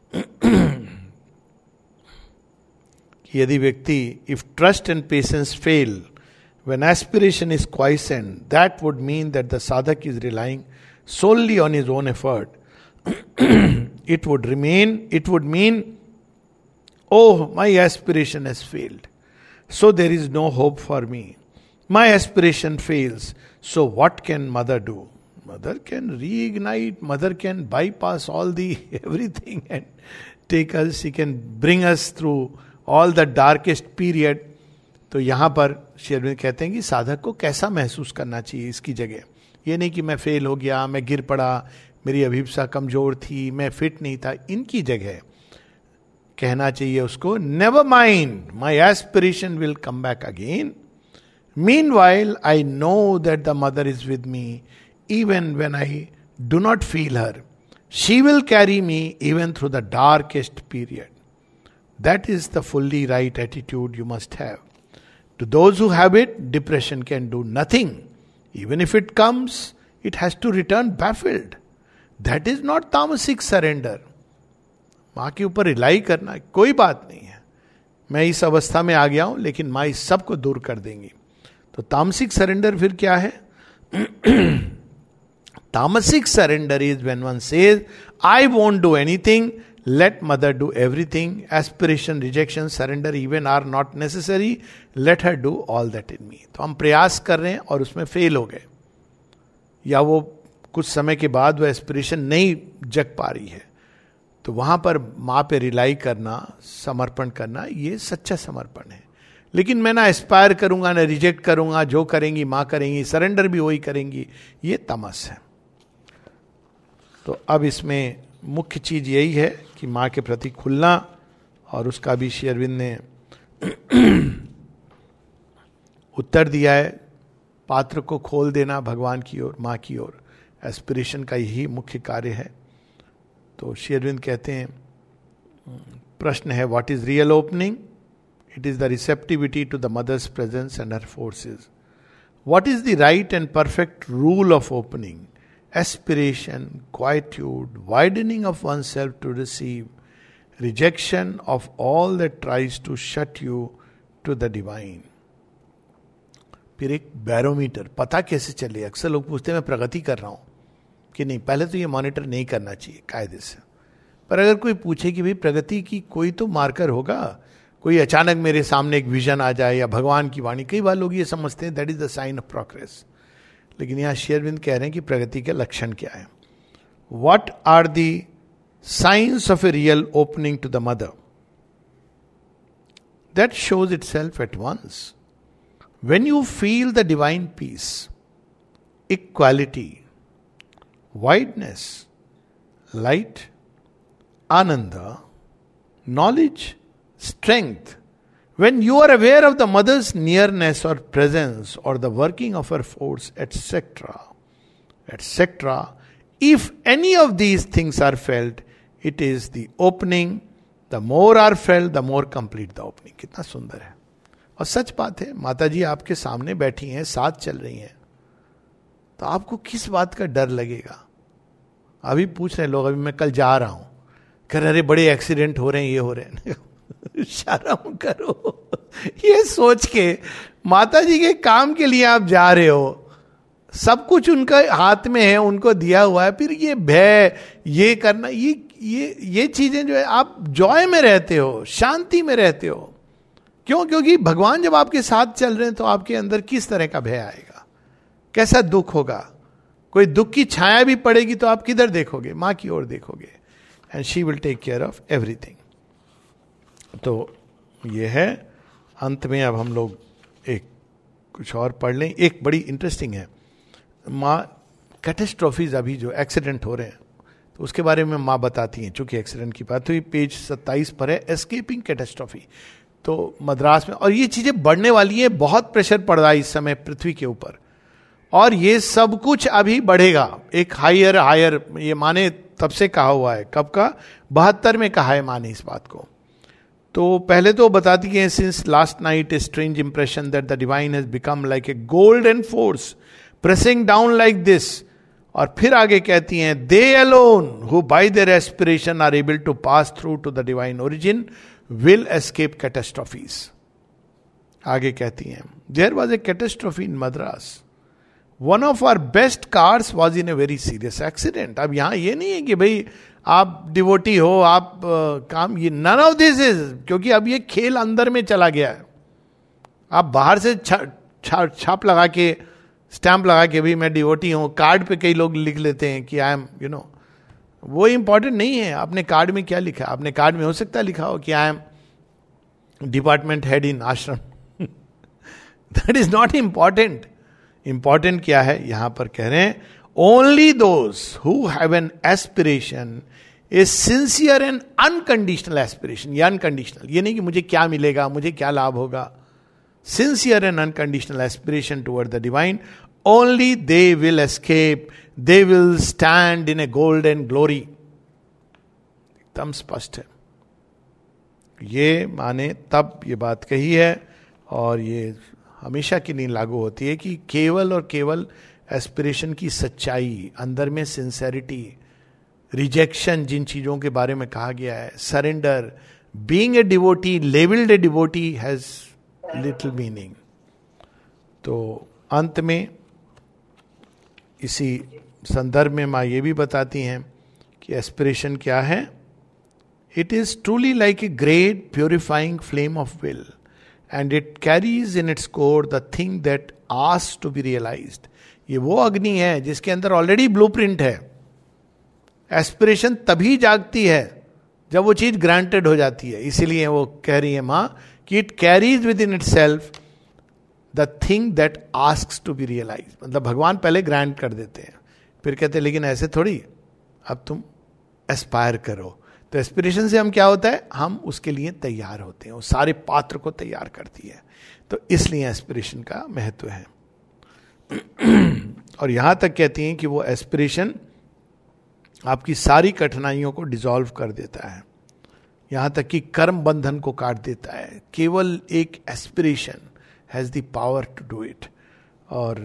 B: कि यदि व्यक्ति, if trust and patience fail when aspiration is quiescent, that would mean that the sadhak is relying solely on his own effort. It would mean, oh, my aspiration has failed, so there is no hope for me. My aspiration fails, so what can mother do? Mother can reignite, mother can bypass all the everything and take us, she can bring us through all the darkest period. तो यहां पर श्री अरविंद कहते हैं कि साधक को कैसा महसूस करना चाहिए इसकी जगह. ये नहीं कि मैं फेल हो गया, मैं गिर पड़ा, मेरी अभिप्सा कमजोर थी, मैं फिट नहीं था. इनकी जगह कहना चाहिए उसको, never mind, my aspiration will come back again. Meanwhile I know that the mother is with me even when I do not feel her. She will carry me even through the darkest period. That is the fully right attitude you must have. To those who have it, depression can do nothing. Even if it comes, it has to return baffled. That is not तामसिक surrender. माँ के ऊपर rely करना कोई बात नहीं है, मैं इस अवस्था में आ गया हूं लेकिन माँ इस सब को दूर कर देंगी. तो तामसिक सरेंडर फिर क्या है? Tamasic surrender is when one says, I won't do anything, let mother do everything. Aspiration, rejection, surrender even are not necessary. Let her do all that in me. तो हम प्रयास कर रहे हैं और उसमें फेल हो गए, या वो कुछ समय के बाद वो एस्पिरेशन नहीं जग पा रही है, तो वहां पर माँ पे रिलाई करना, समर्पण करना, ये सच्चा समर्पण है. लेकिन मैं ना एस्पायर करूंगा, ना रिजेक्ट करूंगा, जो करेंगी माँ करेंगी, सरेंडर भी वही करेंगी, ये तमस है. तो अब इसमें मुख्य चीज यही है कि माँ के प्रति खुलना, और उसका भी श्री अरविंद ने उत्तर दिया है, पात्र को खोल देना भगवान की ओर, माँ की ओर. एस्पिरेशन का यही मुख्य कार्य है. तो श्री अरविंद कहते हैं, प्रश्न है, what is real opening? It is the receptivity to the mother's presence and her forces. What is the right and perfect rule of opening? Aspiration, quietude, widening of oneself to receive, rejection of all that tries to shut you to the divine. फिर एक barometer, पता कैसे चले? अक्सर लोग पूछते हैं मैं प्रगति कर रहा हूं कि नहीं. पहले तो ये मॉनिटर नहीं करना चाहिए कायदे से. पर अगर कोई पूछे कि भाई प्रगति की कोई तो मार्कर होगा, कोई अचानक मेरे सामने एक विजन आ जाए या भगवान की वाणी, कई बार लोग ये समझते हैं that is the sign of progress. लेकिन यहां श्री अरविंद कह रहे हैं कि प्रगति के लक्षण क्या है. What are the science of a real opening to the mother? That shows itself at once. When you feel the divine peace, equality, wideness, light, ananda, knowledge, strength, when you are aware of the mother's nearness or presence or the working of her force, etc., etc., if any of these things are felt, it is the opening. The more are felt, the more complete the opening. कितना सुंदर है. और सच बात है, माता जी आपके सामने बैठी हैं, साथ चल रही हैं, तो आपको किस बात का डर लगेगा? अभी पूछ रहे लोग, अभी मैं कल जा रहा हूं, कह रहे अरे बड़े एक्सीडेंट हो रहे हैं, ये हो रहे हैं. शर्म करो. ये सोच के माता जी के काम के लिए आप जा रहे हो, सब कुछ उनका हाथ में है, उनको दिया हुआ है, फिर ये भय, ये करना, ये चीजें जो है, आप जॉय में रहते हो, शांति में रहते हो. क्यों? क्योंकि भगवान जब आपके साथ चल रहे हैं तो आपके अंदर किस तरह का भय आएगा, कैसा दुख होगा. कोई दुख की छाया भी पड़ेगी तो आप किधर देखोगे? माँ की ओर देखोगे. And she will take care of everything. तो ये है. अंत में अब हम लोग एक कुछ और पढ़ लें. एक बड़ी इंटरेस्टिंग है, माँ कैटेस्ट्रॉफीज, अभी जो एक्सीडेंट हो रहे हैं तो उसके बारे में माँ बताती हैं. चूंकि एक्सीडेंट की बात हुई, पेज 27 पर है, एस्केपिंग कैटेस्ट्रॉफी. तो मद्रास में, और ये चीजें बढ़ने वाली है, बहुत प्रेशर पड़ रहा है इस समय पृथ्वी के ऊपर, और ये सब कुछ अभी बढ़ेगा. एक हायर, ये माने तब से कहा हुआ है. कब का? 72 में कहा है माने इस बात को. तो पहले तो बताती है, since last night a strange impression that the divine has become like a golden force pressing down like this. और फिर आगे कहती हैं, they alone who by their aspiration are able to pass through to the divine origin will escape catastrophes. आगे कहती हैं, there was a catastrophe in Madras. One of our best cars was in a very serious accident. अब यहां ये नहीं है कि भाई आप डिवोटी हो, आप काम, ये नन ऑफ दिस इज, क्योंकि अब ये खेल अंदर में चला गया है. आप बाहर से छाप लगा के, स्टैंप लगा के भी मैं डिवोटी हूं, कार्ड पे कई लोग लिख लेते हैं कि आई एम, वो इंपॉर्टेंट नहीं है. आपने कार्ड में क्या लिखा? आपने कार्ड में हो सकता है लिखा हो कि I am department head in ashram. That is not important. Important क्या है? यहां पर कह रहे हैं, only those who have an aspiration, a sincere and unconditional aspiration. ये अनकंडीशनल, ये नहीं कि मुझे क्या मिलेगा, मुझे क्या लाभ होगा. Sincere and unconditional aspiration toward the divine, only they will escape, they will stand in a golden glory. एकदम स्पष्ट है. ये माने तब ये बात कही है, और ये हमेशा की नहीं लागू होती है कि केवल और केवल एस्पिरेशन की सच्चाई, अंदर में सिंसेरिटी, रिजेक्शन जिन चीजों के बारे में कहा गया है, surrender, being a devotee, levelled a devotee has little meaning. तो अंत में इसी संदर्भ में माँ ये भी बताती हैं कि एस्पिरेशन क्या है. It is truly like a great purifying flame of will and it carries in its core the thing that asks to be realised. ये वो अग्नि है जिसके अंदर ऑलरेडी ब्लूप्रिंट है. एस्पिरेशन तभी जागती है जब वो चीज ग्रांटेड हो जाती है. इसीलिए वो कह रही है माँ कि it carries within itself the thing that asks to be realise. मतलब भगवान पहले ग्रांट कर देते हैं, फिर कहते हैं लेकिन ऐसे थोड़ी, अब तुम एस्पायर करो. तो एस्पिरेशन से हम क्या होता है, हम उसके लिए तैयार होते हैं. वो सारे पात्र को तैयार करती है. तो इसलिए एस्पिरेशन का महत्व है. और यहां तक कहती हैं कि वो एस्पिरेशन आपकी सारी कठिनाइयों को डिसॉल्व कर देता है, यहां तक कि कर्म बंधन को काट देता है. केवल एक aspiration has the power to do it. और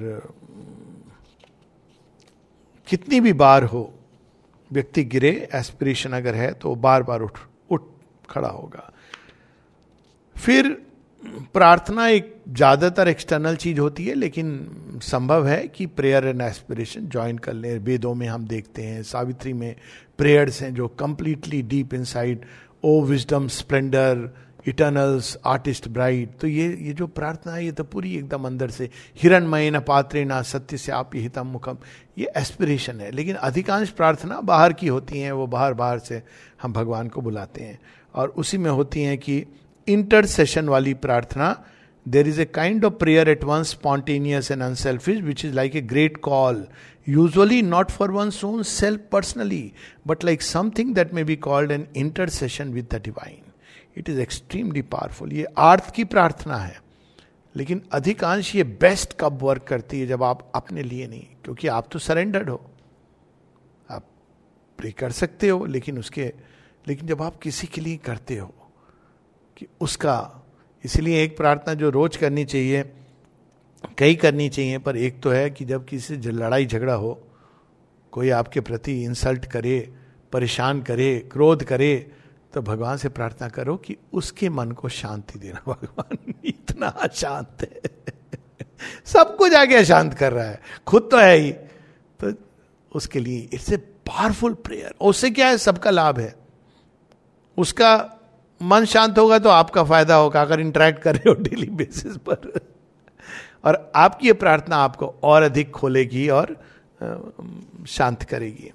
B: कितनी भी बार हो व्यक्ति गिरे, एस्पिरेशन अगर है तो बार बार उठ खड़ा होगा. फिर प्रार्थना एक ज्यादातर एक्सटर्नल चीज होती है, लेकिन संभव है कि प्रेयर एंड एस्पिरेशन ज्वाइन कर लें. वेदों में हम देखते हैं, सावित्री में प्रेयर्स हैं जो completely deep inside, O wisdom splendour eternal's artist bride. तो ये जो प्रार्थना है ये तो पूरी एकदम अंदर से, हिरणमय न पात्रे न सत्य से आप हितम मुखम, ये एस्पिरेशन है. लेकिन अधिकांश प्रार्थना बाहर की होती हैं, वो बाहर से हम भगवान को बुलाते हैं. और उसी में होती हैं कि इंटरसेशन वाली प्रार्थना, there is a kind of prayer at once spontaneous and unselfish which is like a great call, usually not for one's own self personally, but like something that may be called an intercession with the divine. It is extremely powerful. ये आर्थ की प्रार्थना है, लेकिन अधिकांश ये best कब work करती है, जब आप अपने लिए नहीं, क्योंकि आप तो सरेंडर्ड हो, आप प्रे कर सकते हो, लेकिन जब आप किसी के लिए करते हो कि उसका, इसलिए एक प्रार्थना जो रोज करनी चाहिए, कई करनी चाहिए, पर एक तो है कि जब किसी से लड़ाई झगड़ा हो, कोई आपके प्रति इंसल्ट करे, परेशान करे, क्रोध करे, तो भगवान से प्रार्थना करो कि उसके मन को शांति देना. भगवान इतना अशांत है, सबको जाके अशांत कर रहा है, खुद तो है ही. तो उसके लिए इट्स ए पावरफुल प्रेयर. उससे क्या है, सबका लाभ है. उसका मन शांत होगा तो आपका फायदा होगा अगर इंटरेक्ट कर रहे हो डेली बेसिस पर. और आपकी ये प्रार्थना आपको और अधिक खोलेगी और शांत करेगी.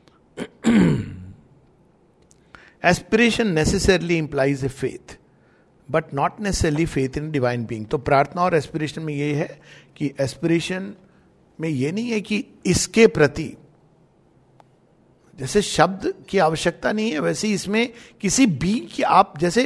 B: Aspiration necessarily implies a faith, but not necessarily faith in divine being. तो प्रार्थना और एस्पिरेशन में ये है कि एस्पिरेशन में ये नहीं है कि इसके प्रति, जैसे शब्द की आवश्यकता नहीं है, वैसे इसमें किसी बीइंग की, आप जैसे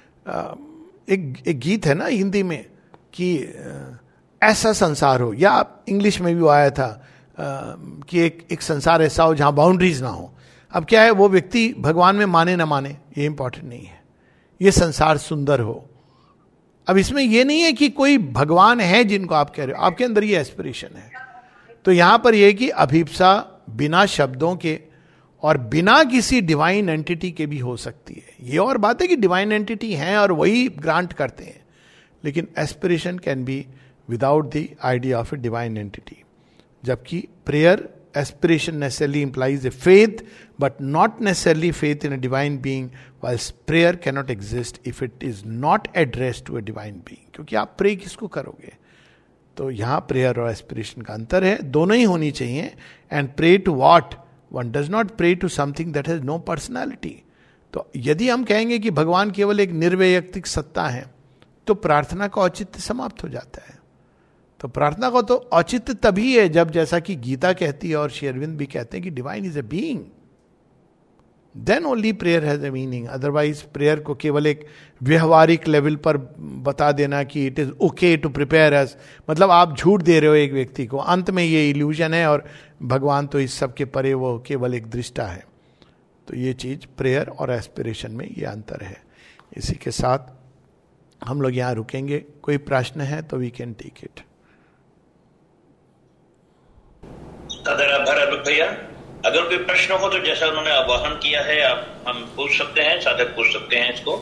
B: एक गीत है ना हिंदी में कि ऐसा संसार हो, या इंग्लिश में भी वो आया था कि एक संसार ऐसा हो जहां बाउंड्रीज ना हो. अब क्या है, वो व्यक्ति भगवान में माने ना माने ये इंपॉर्टेंट नहीं है, ये संसार सुंदर हो. अब इसमें ये नहीं है कि कोई भगवान है जिनको आप कह रहे हो, आपके अंदर ये एस्पिरेशन है. तो यहां पर यह कि अभिप्सा बिना शब्दों के और बिना किसी डिवाइन एंटिटी के भी हो सकती है. ये और बात है कि डिवाइन एंटिटी हैं और वही ग्रांट करते हैं, लेकिन aspiration can be without the idea of a divine entity. जबकि prayer, aspiration necessarily implies a faith, but not necessarily faith in a divine being, whilst prayer cannot exist if it is not addressed to a divine being. क्योंकि आप pray किसको करोगे. तो यहां prayer और aspiration का अंतर है, दोनों ही होनी चाहिए. And pray to what, one does not pray to something that has no personality. तो यदि हम कहेंगे कि भगवान केवल एक निर्वैयक्तिक सत्ता है, तो प्रार्थना का औचित्य समाप्त हो जाता है. तो प्रार्थना को तो औचित्य तभी है जब, जैसा कि गीता कहती है और श्री अरविंद भी कहते हैं कि divine is a being, then only prayer has a meaning. Otherwise prayer को केवल एक व्यवहारिक लेवल पर बता देना कि it is okay to prepare us, मतलब आप झूठ दे रहे हो एक व्यक्ति को. अंत में ये इल्यूजन है और भगवान तो इस सब के परे, वो केवल एक दृष्टा है. तो ये चीज प्रेयर और एस्पिरेशन में ये अंतर है. इसी के साथ हम लोग यहाँ रुकेंगे. कोई प्रश्न है तो we can take it.
A: Bharat भैया, अगर कोई प्रश्न हो तो जैसा उन्होंने आह्वान किया है, आप हम पूछ सकते हैं, साधक पूछ सकते हैं. इसको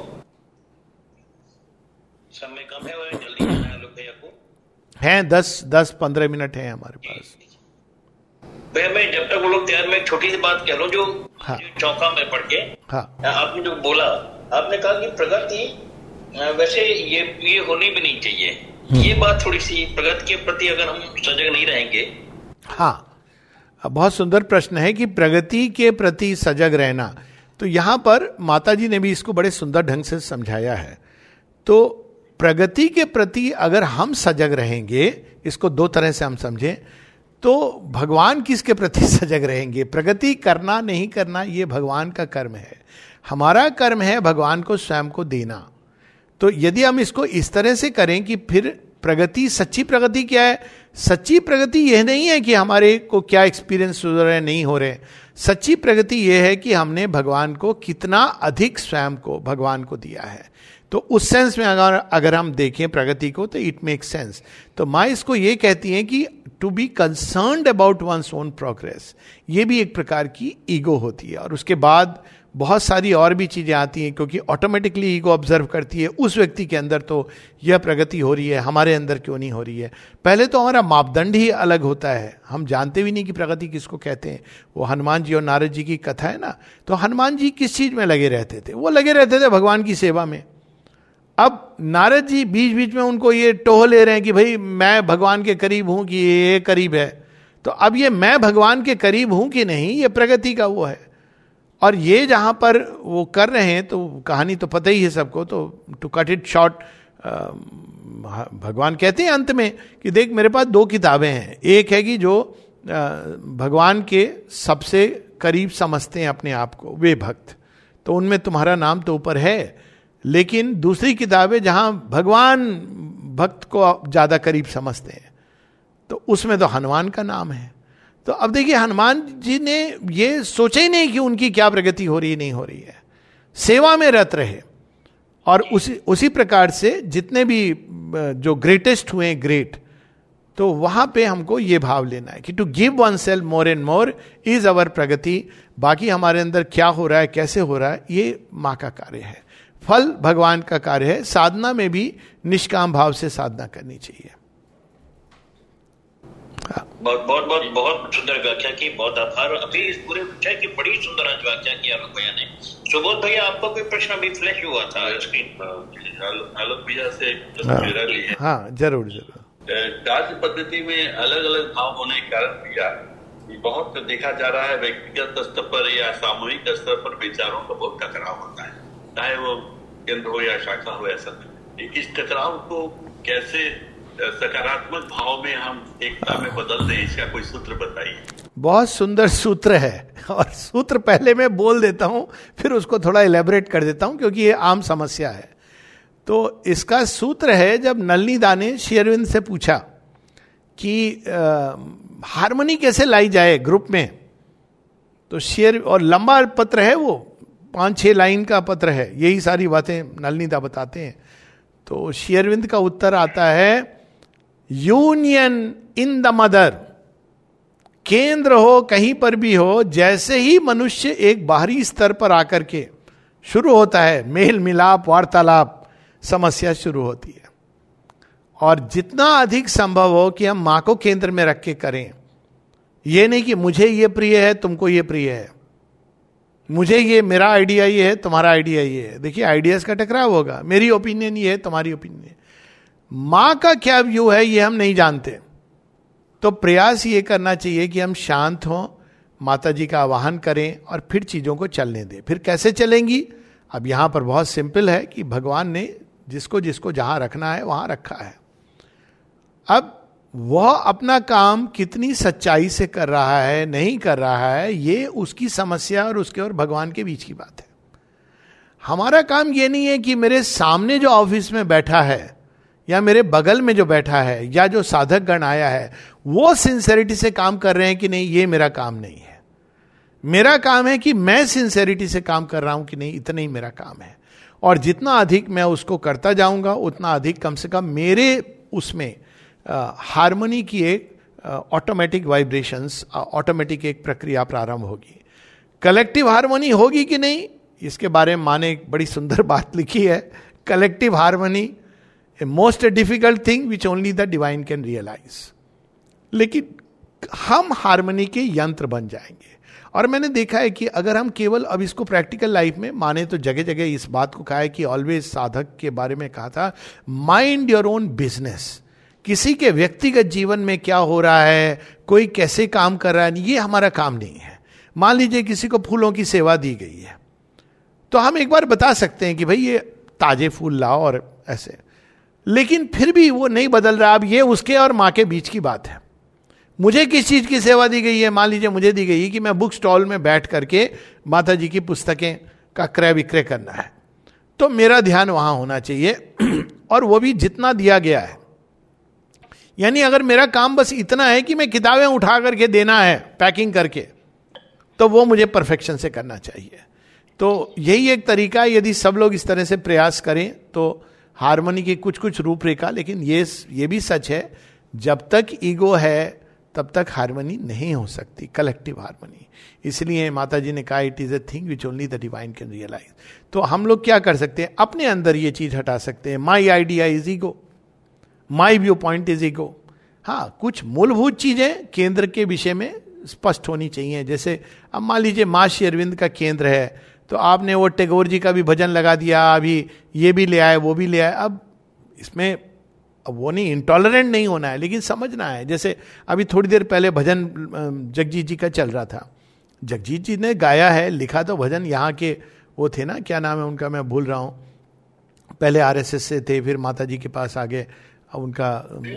A: समय कम है, जल्दी जाना है लोग भैया को.
B: हैं 10-15 मिनट है हमारे पास.
A: भैया मैं जब तक वो लोग तैयार, में एक छोटी सी बात कह रहा हूँ जो
B: हाँ।
A: चौंका मैं पढ़ के।
B: हाँ।
A: आपने जो बोला, आपने कहा कि प्रगति वैसे ये होनी भी नहीं चाहिए। ये बात थोड़ी सी, प्रगति के प्रति अगर हम सजग नहीं रहेंगे।
B: हाँ, बहुत सुंदर प्रश्न है कि प्रगति के प्रति सजग रहना। तो यहां पर माता जी ने भी इसको बड़े सुंदर ढंग से समझाया है। तो प्रगति के प्रति अगर हम सजग रहेंगे, इसको दो तरह से हम समझें, तो भगवान किसके प्रति सजग रहेंगे? प्रगति करना नहीं करना ये भगवान का कर्म है, हमारा कर्म है भगवान को स्वयं को देना। तो यदि हम इसको इस तरह से करें कि फिर प्रगति, सच्ची प्रगति क्या है? सच्ची प्रगति यह नहीं है कि हमारे को क्या एक्सपीरियंस हो रहे नहीं हो रहे। सच्ची प्रगति यह है कि हमने भगवान को कितना अधिक स्वयं को भगवान को दिया है। तो उस सेंस में अगर हम देखें प्रगति को तो इट मेक सेंस। तो माँ इसको ये कहती हैं कि to be concerned about one's own progress, ये भी एक प्रकार की ईगो होती है। और उसके बाद बहुत सारी और भी चीजें आती हैं, क्योंकि ऑटोमेटिकली ईगो ऑब्जर्व करती है उस व्यक्ति के अंदर तो यह प्रगति हो रही है, हमारे अंदर क्यों नहीं हो रही है। पहले तो हमारा मापदंड ही अलग होता है, हम जानते भी नहीं कि प्रगति किसको कहते हैं। वो हनुमान जी और नारद जी की कथा है ना, तो हनुमान जी किस चीज में लगे रहते थे? वो लगे रहते थे भगवान की सेवा में। अब नारद जी बीच बीच में उनको ये टोह ले रहे हैं कि भाई मैं भगवान के करीब हूं कि ये करीब है। तो अब ये मैं भगवान के करीब हूं कि नहीं, ये प्रगति का वो है। और ये जहां पर वो कर रहे हैं, तो कहानी तो पता ही है सबको, तो टू कट इट शॉर्ट, भगवान कहते हैं अंत में कि देख मेरे पास दो किताबें हैं, एक है कि जो भगवान के सबसे करीब समझते हैं अपने आप को, वे भक्त, तो उनमें तुम्हारा नाम तो ऊपर है। लेकिन दूसरी किताबें जहां भगवान भक्त को ज्यादा करीब समझते हैं, तो उसमें तो हनुमान का नाम है। तो अब देखिए हनुमान जी ने ये सोचा ही नहीं कि उनकी क्या प्रगति हो रही नहीं हो रही है, सेवा में रत रहे। और उसी प्रकार से जितने भी जो ग्रेटेस्ट हुए ग्रेट, तो वहां पे हमको ये भाव लेना है कि to give oneself more and more is our प्रगति। बाकी हमारे अंदर क्या हो रहा है, कैसे हो रहा है, ये माँ का कार्य है, फल भगवान का कार्य है। साधना में भी निष्काम भाव से साधना करनी चाहिए।
A: बहुत बहुत बहुत बहुत सुंदर व्याख्या की, बहुत आभार। अभी इस पूरे विषय की बड़ी सुंदर आज व्याख्या की आलोक भैया ने। सुबोध भैया आपका कोई प्रश्न अभी फ्लैश हुआ था स्क्रीन?
C: आलोक भैया से मेरा भी है।
B: हाँ जरूर जरूर।
C: कार्य पद्धति में अलग अलग भाव होने के कारण भैया बहुत देखा जा रहा है, व्यक्तिगत स्तर पर या सामूहिक स्तर पर विचारों का बहुत टकराव होता है, चाहे वो केंद्र हो या शाखा हो या सत्य। इस टकराव को कैसे सकारात्मक भाव में हम एकता में बदल दें, इसका कोई सूत्र बताइए।
B: बहुत सुंदर सूत्र है, और सूत्र पहले मैं बोल देता हूं, फिर उसको थोड़ा इलेबोरेट कर देता हूं, क्योंकि ये आम समस्या है। तो इसका सूत्र है, जब नलिनी दा ने श्री अरविंद से पूछा कि हार्मनी कैसे लाई जाए ग्रुप में, तो और लंबा पत्र है, वो 5-6 लाइन का पत्र है, यही सारी बातें नलिनी दा बताते हैं। तो श्री अरविंद का उत्तर आता है, यूनियन इन द मदर। केंद्र हो कहीं पर भी हो, जैसे ही मनुष्य एक बाहरी स्तर पर आकर के शुरू होता है मेल मिलाप वार्तालाप, समस्या शुरू होती है। और जितना अधिक संभव हो कि हम मां को केंद्र में रख के करें, यह नहीं कि मुझे ये प्रिय है तुमको ये प्रिय है, मुझे ये मेरा आइडिया ये है तुम्हारा आइडिया ये है। देखिए आइडियाज का टकराव होगा, मेरी ओपिनियन ये है तुम्हारी ओपिनियन, मां का क्या व्यू है ये हम नहीं जानते। तो प्रयास ये करना चाहिए कि हम शांत हों, माता जी का आवाहन करें और फिर चीजों को चलने दें। फिर कैसे चलेंगी? अब यहां पर बहुत सिंपल है कि भगवान ने जिसको जिसको जहां रखना है वहां रखा है। अब वह अपना काम कितनी सच्चाई से कर रहा है नहीं कर रहा है, ये उसकी समस्या और उसके और भगवान के बीच की बात है। हमारा काम ये नहीं है कि मेरे सामने जो ऑफिस में बैठा है या मेरे बगल में जो बैठा है या जो साधक गण आया है वो सिंसेरिटी से काम कर रहे हैं कि नहीं, ये मेरा काम नहीं है। मेरा काम है कि मैं सिंसेरिटी से काम कर रहा हूं कि नहीं, इतना ही मेरा काम है। और जितना अधिक मैं उसको करता जाऊंगा उतना अधिक कम से कम मेरे उसमें हार्मनी की एक ऑटोमेटिक वाइब्रेशंस, ऑटोमेटिक एक प्रक्रिया प्रारंभ होगी। कलेक्टिव हार्मनी होगी कि नहीं, इसके बारे में माने एक बड़ी सुंदर बात लिखी है, collective harmony a most difficult thing which only the divine can realise. लेकिन हम हार्मनी के यंत्र बन जाएंगे। और मैंने देखा है कि अगर हम केवल अब इसको प्रैक्टिकल लाइफ में माने तो जगह जगह इस बात को कहा है कि ऑलवेज साधक के बारे में कहा था, माइंड योर ओन बिजनेस। किसी के व्यक्तिगत जीवन में क्या हो रहा है, कोई कैसे काम कर रहा है, ये हमारा काम नहीं है। मान लीजिए किसी को फूलों की सेवा दी गई है, तो हम एक बार बता सकते हैं कि भाई ये ताजे फूल लाओ और ऐसे, लेकिन फिर भी वो नहीं बदल रहा। अब ये उसके और माँ के बीच की बात है। मुझे किस चीज की सेवा दी गई है? मान लीजिए मुझे दी गई कि मैं बुक स्टॉल में बैठ करके माता जी की पुस्तकें का क्रय विक्रय करना है, तो मेरा ध्यान वहां होना चाहिए और वो भी जितना दिया गया है। यानी अगर मेरा काम बस इतना है कि मैं किताबें उठा करके देना है पैकिंग करके, तो वो मुझे परफेक्शन से करना चाहिए। तो यही एक तरीका है, यदि सब लोग इस तरह से प्रयास करें तो हार्मनी की कुछ कुछ रूपरेखा। लेकिन ये भी सच है, जब तक ईगो है तब तक हार्मनी नहीं हो सकती, कलेक्टिव हार्मनी। इसलिए माता जी ने कहा it is a thing which only the divine can realise. तो हम लोग क्या कर सकते हैं? अपने अंदर ये चीज हटा सकते हैं। My idea is ego, my viewpoint is ego. हाँ, कुछ मूलभूत चीजें केंद्र के विषय में स्पष्ट होनी चाहिए। जैसे अब मान लीजिए माँ श्री अरविंद का केंद्र है, तो आपने वो टैगोर जी का भी भजन लगा दिया, अभी ये भी ले आए वो भी ले आए। अब इसमें अब वो नहीं, इंटॉलरेंट नहीं होना है, लेकिन समझना है। जैसे अभी थोड़ी देर पहले भजन जगजीत जी का चल रहा था, जगजीत जी ने गाया है, लिखा तो भजन यहाँ के वो थे ना, क्या नाम है उनका, मैं भूल रहा हूँ, पहले आरएसएस से थे, फिर माता जी के पास आ गए। उनका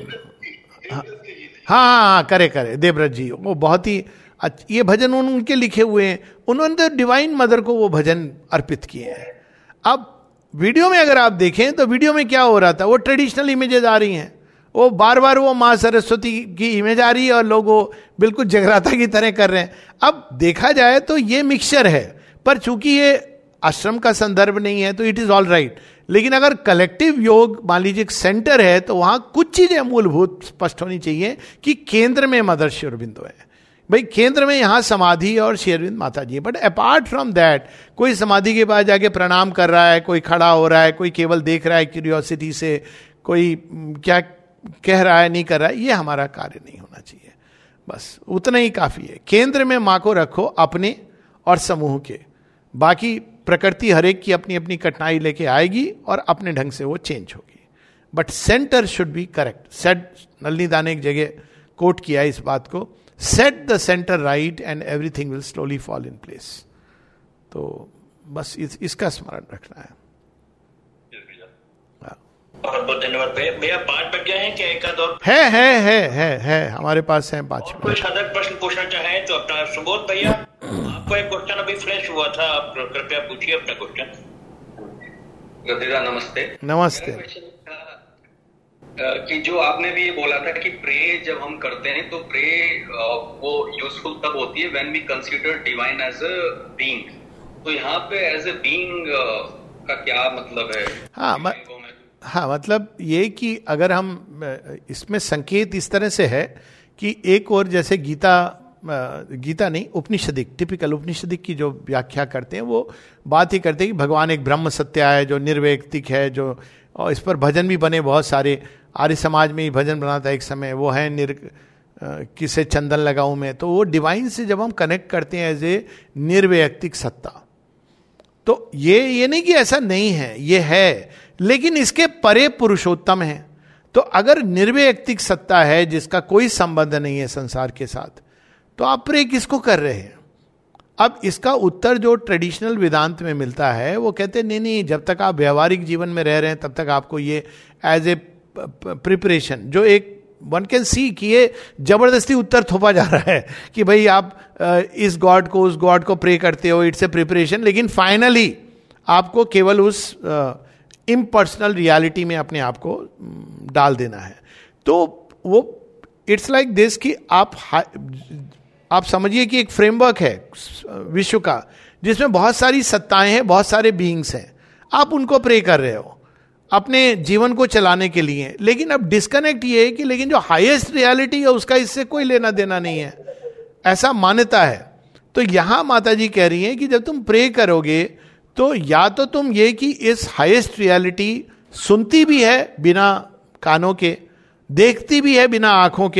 B: हाँ करे देवव्रत जी, वो बहुत ही ये भजन उनके लिखे हुए हैं। उन्होंने तो डिवाइन मदर को वो भजन अर्पित किए हैं। अब वीडियो में अगर आप देखें तो वीडियो में क्या हो रहा था, वो ट्रेडिशनल इमेजेस आ रही हैं, वो बार बार वो माँ सरस्वती की इमेज आ रही है और लोग वो बिल्कुल जगराता की तरह कर रहे हैं। अब देखा जाए तो ये मिक्सचर है, पर चूंकि ये आश्रम का संदर्भ नहीं है तो इट इज ऑल राइट। लेकिन अगर कलेक्टिव योग मान लीजिए एक सेंटर है, तो वहां कुछ चीजें मूलभूत स्पष्ट होनी चाहिए कि केंद्र में मदर श्री अरविंदो है। भाई केंद्र में यहां समाधि और Shri Aurobindo Mata ji, but apart from that कोई समाधि के पास जाके प्रणाम कर रहा है, कोई खड़ा हो रहा है, कोई केवल देख रहा है क्यूरियोसिटी से, कोई क्या कह रहा है नहीं कर रहा है, ये हमारा कार्य नहीं होना चाहिए। बस उतना ही काफी है। केंद्र में माँ को रखो अपने और समूह के, बाकी प्रकृति हरेक की अपनी अपनी कठिनाई लेके आएगी और अपने ढंग से वो चेंज होगी, but centre should be correct. Set Nalini da ने एक जगह कोट किया इस बात को, set the centre right and everything will slowly fall in place. तो बस इसका स्मरण रखना है।
A: बहुत बहुत धन्यवाद भैया। 5 बज गए हैं क्या? एक आध और
B: है हमारे पास है 5 मिनट।
A: कोई साधक प्रश्न पूछना चाहे तो अपना सुबोध भैया, आपको एक क्वेश्चन अभी फ्रेश हुआ था, आप कृपया पूछिए अपना क्वेश्चन।
D: गदिरा नमस्ते।
B: नमस्ते।
D: कि जो आपने भी ये बोला था कि प्रे जब हम करते हैं तो प्रे वो यूजफुल तब होती है when we consider divine as a being. तो यहाँ पे एज अ बीइंग का क्या मतलब है?
B: हाँ, मतलब ये कि अगर हम इसमें संकेत इस तरह से है कि एक और जैसे गीता नहीं, उपनिषदिक, टिपिकल उपनिषदिक की जो व्याख्या करते हैं वो बात ही करते हैं कि भगवान एक ब्रह्म सत्य है जो निर्वैयक्तिक है, जो, और इस पर भजन भी बने बहुत सारे। आर्य समाज में ही भजन बना था एक समय, वो है किसे चंदन लगाऊं मैं। तो वो डिवाइन से जब हम कनेक्ट करते हैं एज ए निर्वैयक्तिक सत्ता, तो ये नहीं कि ऐसा नहीं है, ये है, लेकिन इसके परे पुरुषोत्तम है। तो अगर निर्वैयक्तिक सत्ता है जिसका कोई संबंध नहीं है संसार के साथ, तो आप प्रे किसको कर रहे हैं? अब इसका उत्तर जो ट्रेडिशनल वेदांत में मिलता है वो कहते हैं नहीं, जब तक आप व्यवहारिक जीवन में रह रहे हैं तब तक आपको ये एज ए प्रिपरेशन, जो एक वन कैन सी कि ये जबरदस्ती उत्तर थोपा जा रहा है कि भाई आप इस गॉड को उस गॉड को प्रे करते हो, इट्स ए प्रिपरेशन, लेकिन फाइनली आपको केवल उस इम्पर्सनल रियलिटी में अपने आप को डाल देना है। तो वो इट्स लाइक दिस कि आप समझिए कि एक फ्रेमवर्क है विश्व का जिसमें बहुत सारी सत्ताएं हैं, बहुत सारे बीइंग्स हैं, आप उनको प्रे कर रहे हो अपने जीवन को चलाने के लिए। लेकिन अब डिस्कनेक्ट ये है कि लेकिन जो हाईएस्ट रियलिटी है उसका इससे कोई लेना देना नहीं है, ऐसा मान्यता है। तो यहां माता जी कह रही हैं कि जब तुम प्रे करोगे तो या तो तुम ये कि इस हाईएस्ट रियलिटी सुनती भी है बिना कानों के, देखती भी है बिना आंखों के,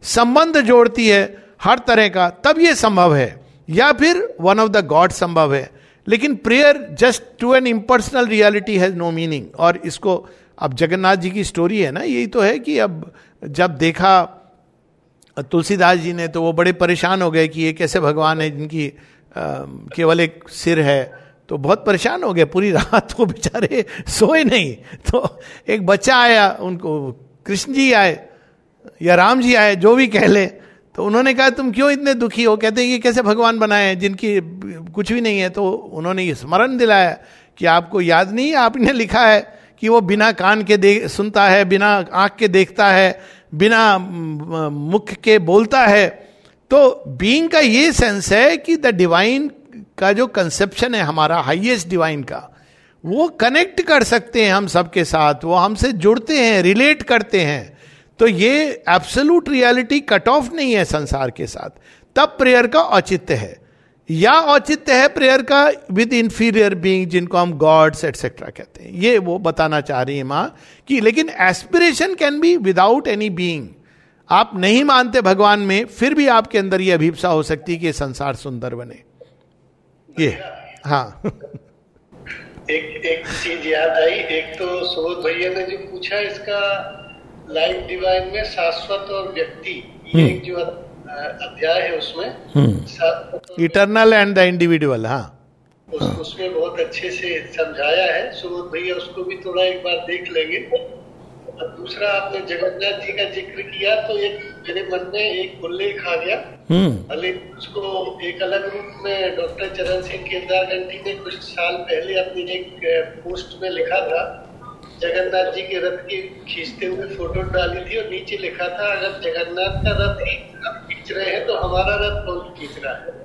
B: संबंध जोड़ती है हर तरह का, तब ये संभव है, या फिर वन ऑफ द गॉड संभव है. लेकिन prayer just to an impersonal reality has no meaning. और इसको अब जगन्नाथ जी की स्टोरी है ना, यही तो है कि अब जब देखा तुलसीदास जी ने तो वो बड़े परेशान हो गए कि ये कैसे भगवान है जिनकी केवल एक सिर है. तो बहुत परेशान हो गए, पूरी रात वो बेचारे सोए नहीं. तो एक बच्चा आया, उनको कृष्ण जी आए या राम जी आए, जो भी कह ले, तो उन्होंने कहा तुम क्यों इतने दुखी हो. कहते हैं ये कैसे भगवान बनाए हैं जिनकी कुछ भी नहीं है. तो उन्होंने ये स्मरण दिलाया कि आपको याद नहीं है, आपने लिखा है कि वो बिना कान के सुनता है, बिना आंख के देखता है, बिना मुख के बोलता है. तो बीइंग का ये सेंस है कि द डिवाइन का जो कंसेप्शन है हमारा, हाईएस्ट डिवाइन का, वो कनेक्ट कर सकते हैं हम सबके साथ, वो हमसे जुड़ते हैं, रिलेट करते हैं. तो ये एब्सोल्यूट रियलिटी कट ऑफ नहीं है संसार के साथ. तब प्रेयर का औचित्य है, या औचित्य है प्रेयर का विद इंफीरियर बीइंग जिनको हम गॉड्स एटसेट्रा कहते हैं. ये वो बताना चाह रही है मां कि लेकिन aspiration can be without any being. आप नहीं मानते भगवान में, फिर भी आपके अंदर ये अभिप्सा हो सकती है कि संसार सुंदर बने. ये हाँ.
E: एक चीज याद आई. एक तो सुबोध भैया ने जो पूछा इसका लाइफ डिवाइन में शाश्वत और व्यक्ति, ये एक जो अध्याय है उसमें
B: इटर्नल एंड द इंडिविजुअल, हाँ,
E: उसमें बहुत अच्छे से समझाया है सुबोध भैया. उसको भी थोड़ा एक बार देख लेंगे. और दूसरा, आपने जगन्नाथ जी का जिक्र किया तो एक मेरे मन में एक उल्लेख आ गया. भले उसको एक अलग रूप में डॉक्टर चरण सिंह केदारगंटी ने कुछ साल पहले अपनी एक पोस्ट में लिखा था. जगन्नाथ जी के रथ की खींचते हुए फोटो डाली थी और नीचे लिखा था, अगर जगन्नाथ का रथ ही खींच रहे हैं तो हमारा रथ कौन खींच रहा है.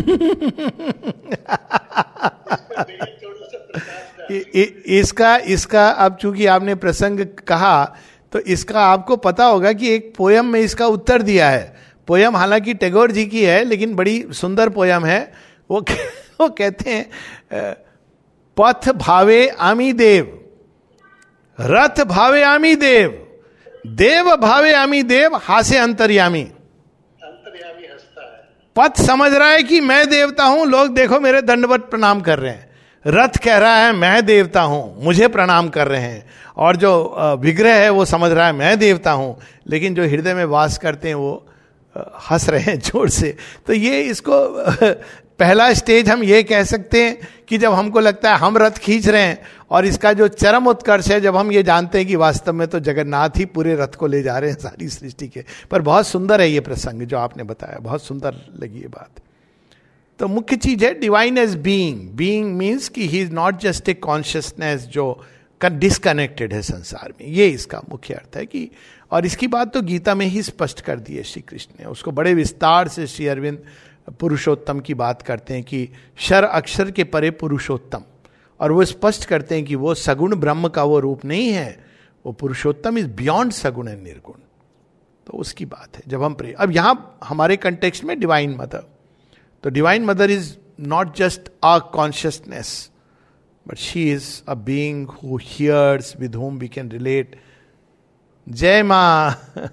B: इसका अब चूंकि आपने प्रसंग कहा तो इसका आपको पता होगा कि एक पोयम में इसका उत्तर दिया है. पोयम हालांकि टैगोर जी की है, लेकिन बड़ी सुंदर पोयम है. वो कहते हैं, पथ भावे आमी देव, रथ भावे आमी देव, देव भावे आमी देव, हासे अंतर्यामी.
E: अंतर्यामी हंसता है.
B: पथ समझ रहा है कि मैं देवता हूं, लोग देखो मेरे दंडवत प्रणाम कर रहे हैं. रथ कह रहा है मैं देवता हूं, मुझे प्रणाम कर रहे हैं. और जो विग्रह है वो समझ रहा है मैं देवता हूं, लेकिन जो हृदय में वास करते हैं वो हंस रहे हैं जोर से. तो ये इसको पहला स्टेज हम ये कह सकते हैं कि जब हमको लगता है हम रथ खींच रहे हैं, और इसका जो चरम उत्कर्ष है जब हम ये जानते हैं कि वास्तव में तो जगन्नाथ ही पूरे रथ को ले जा रहे हैं सारी सृष्टि के. पर बहुत सुंदर है ये प्रसंग जो आपने बताया, बहुत सुंदर लगी ये बात. तो मुख्य चीज है divine as being. Being means कि he is not just a consciousness जो डिस्कनेक्टेड है संसार में. ये इसका मुख्य अर्थ है कि, और इसकी बात तो गीता में ही स्पष्ट कर दी है श्री कृष्ण ने. उसको बड़े विस्तार से श्री अरविंद पुरुषोत्तम की बात करते हैं कि शर अक्षर के परे पुरुषोत्तम, और वो स्पष्ट करते हैं कि वो सगुण ब्रह्म का वो रूप नहीं है, वो Purushottam is beyond saguna and nirguna. तो उसकी बात है जब हम प्रे. अब यहां हमारे कंटेक्स्ट में डिवाइन मदर, तो divine mother is not just a consciousness, but she is a being who hears, with whom we can relate. जय मां.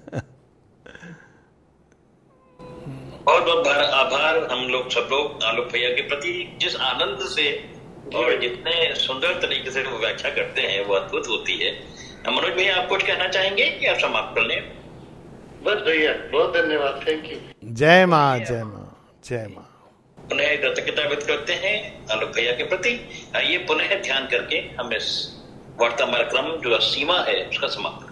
A: बहुत बहुत आभार हम लोग सब लोग आलोक भैया के प्रति, जिस आनंद से और जितने सुंदर तरीके से वो व्याख्या करते हैं वो अद्भुत होती है. मनोज भैया आप कुछ कहना चाहेंगे कि आप समाप्त कर लें?
E: बस भैया बहुत धन्यवाद, थैंक यू.
B: जय मां, जय मां, जय मां.
A: पुनः कृतज्ञता व्यक्त करते हैं आलोक भैया के प्रति. ये पुनः ध्यान करके हम इस वार्तालाप क्रम जो सीमा है उसका समाप्त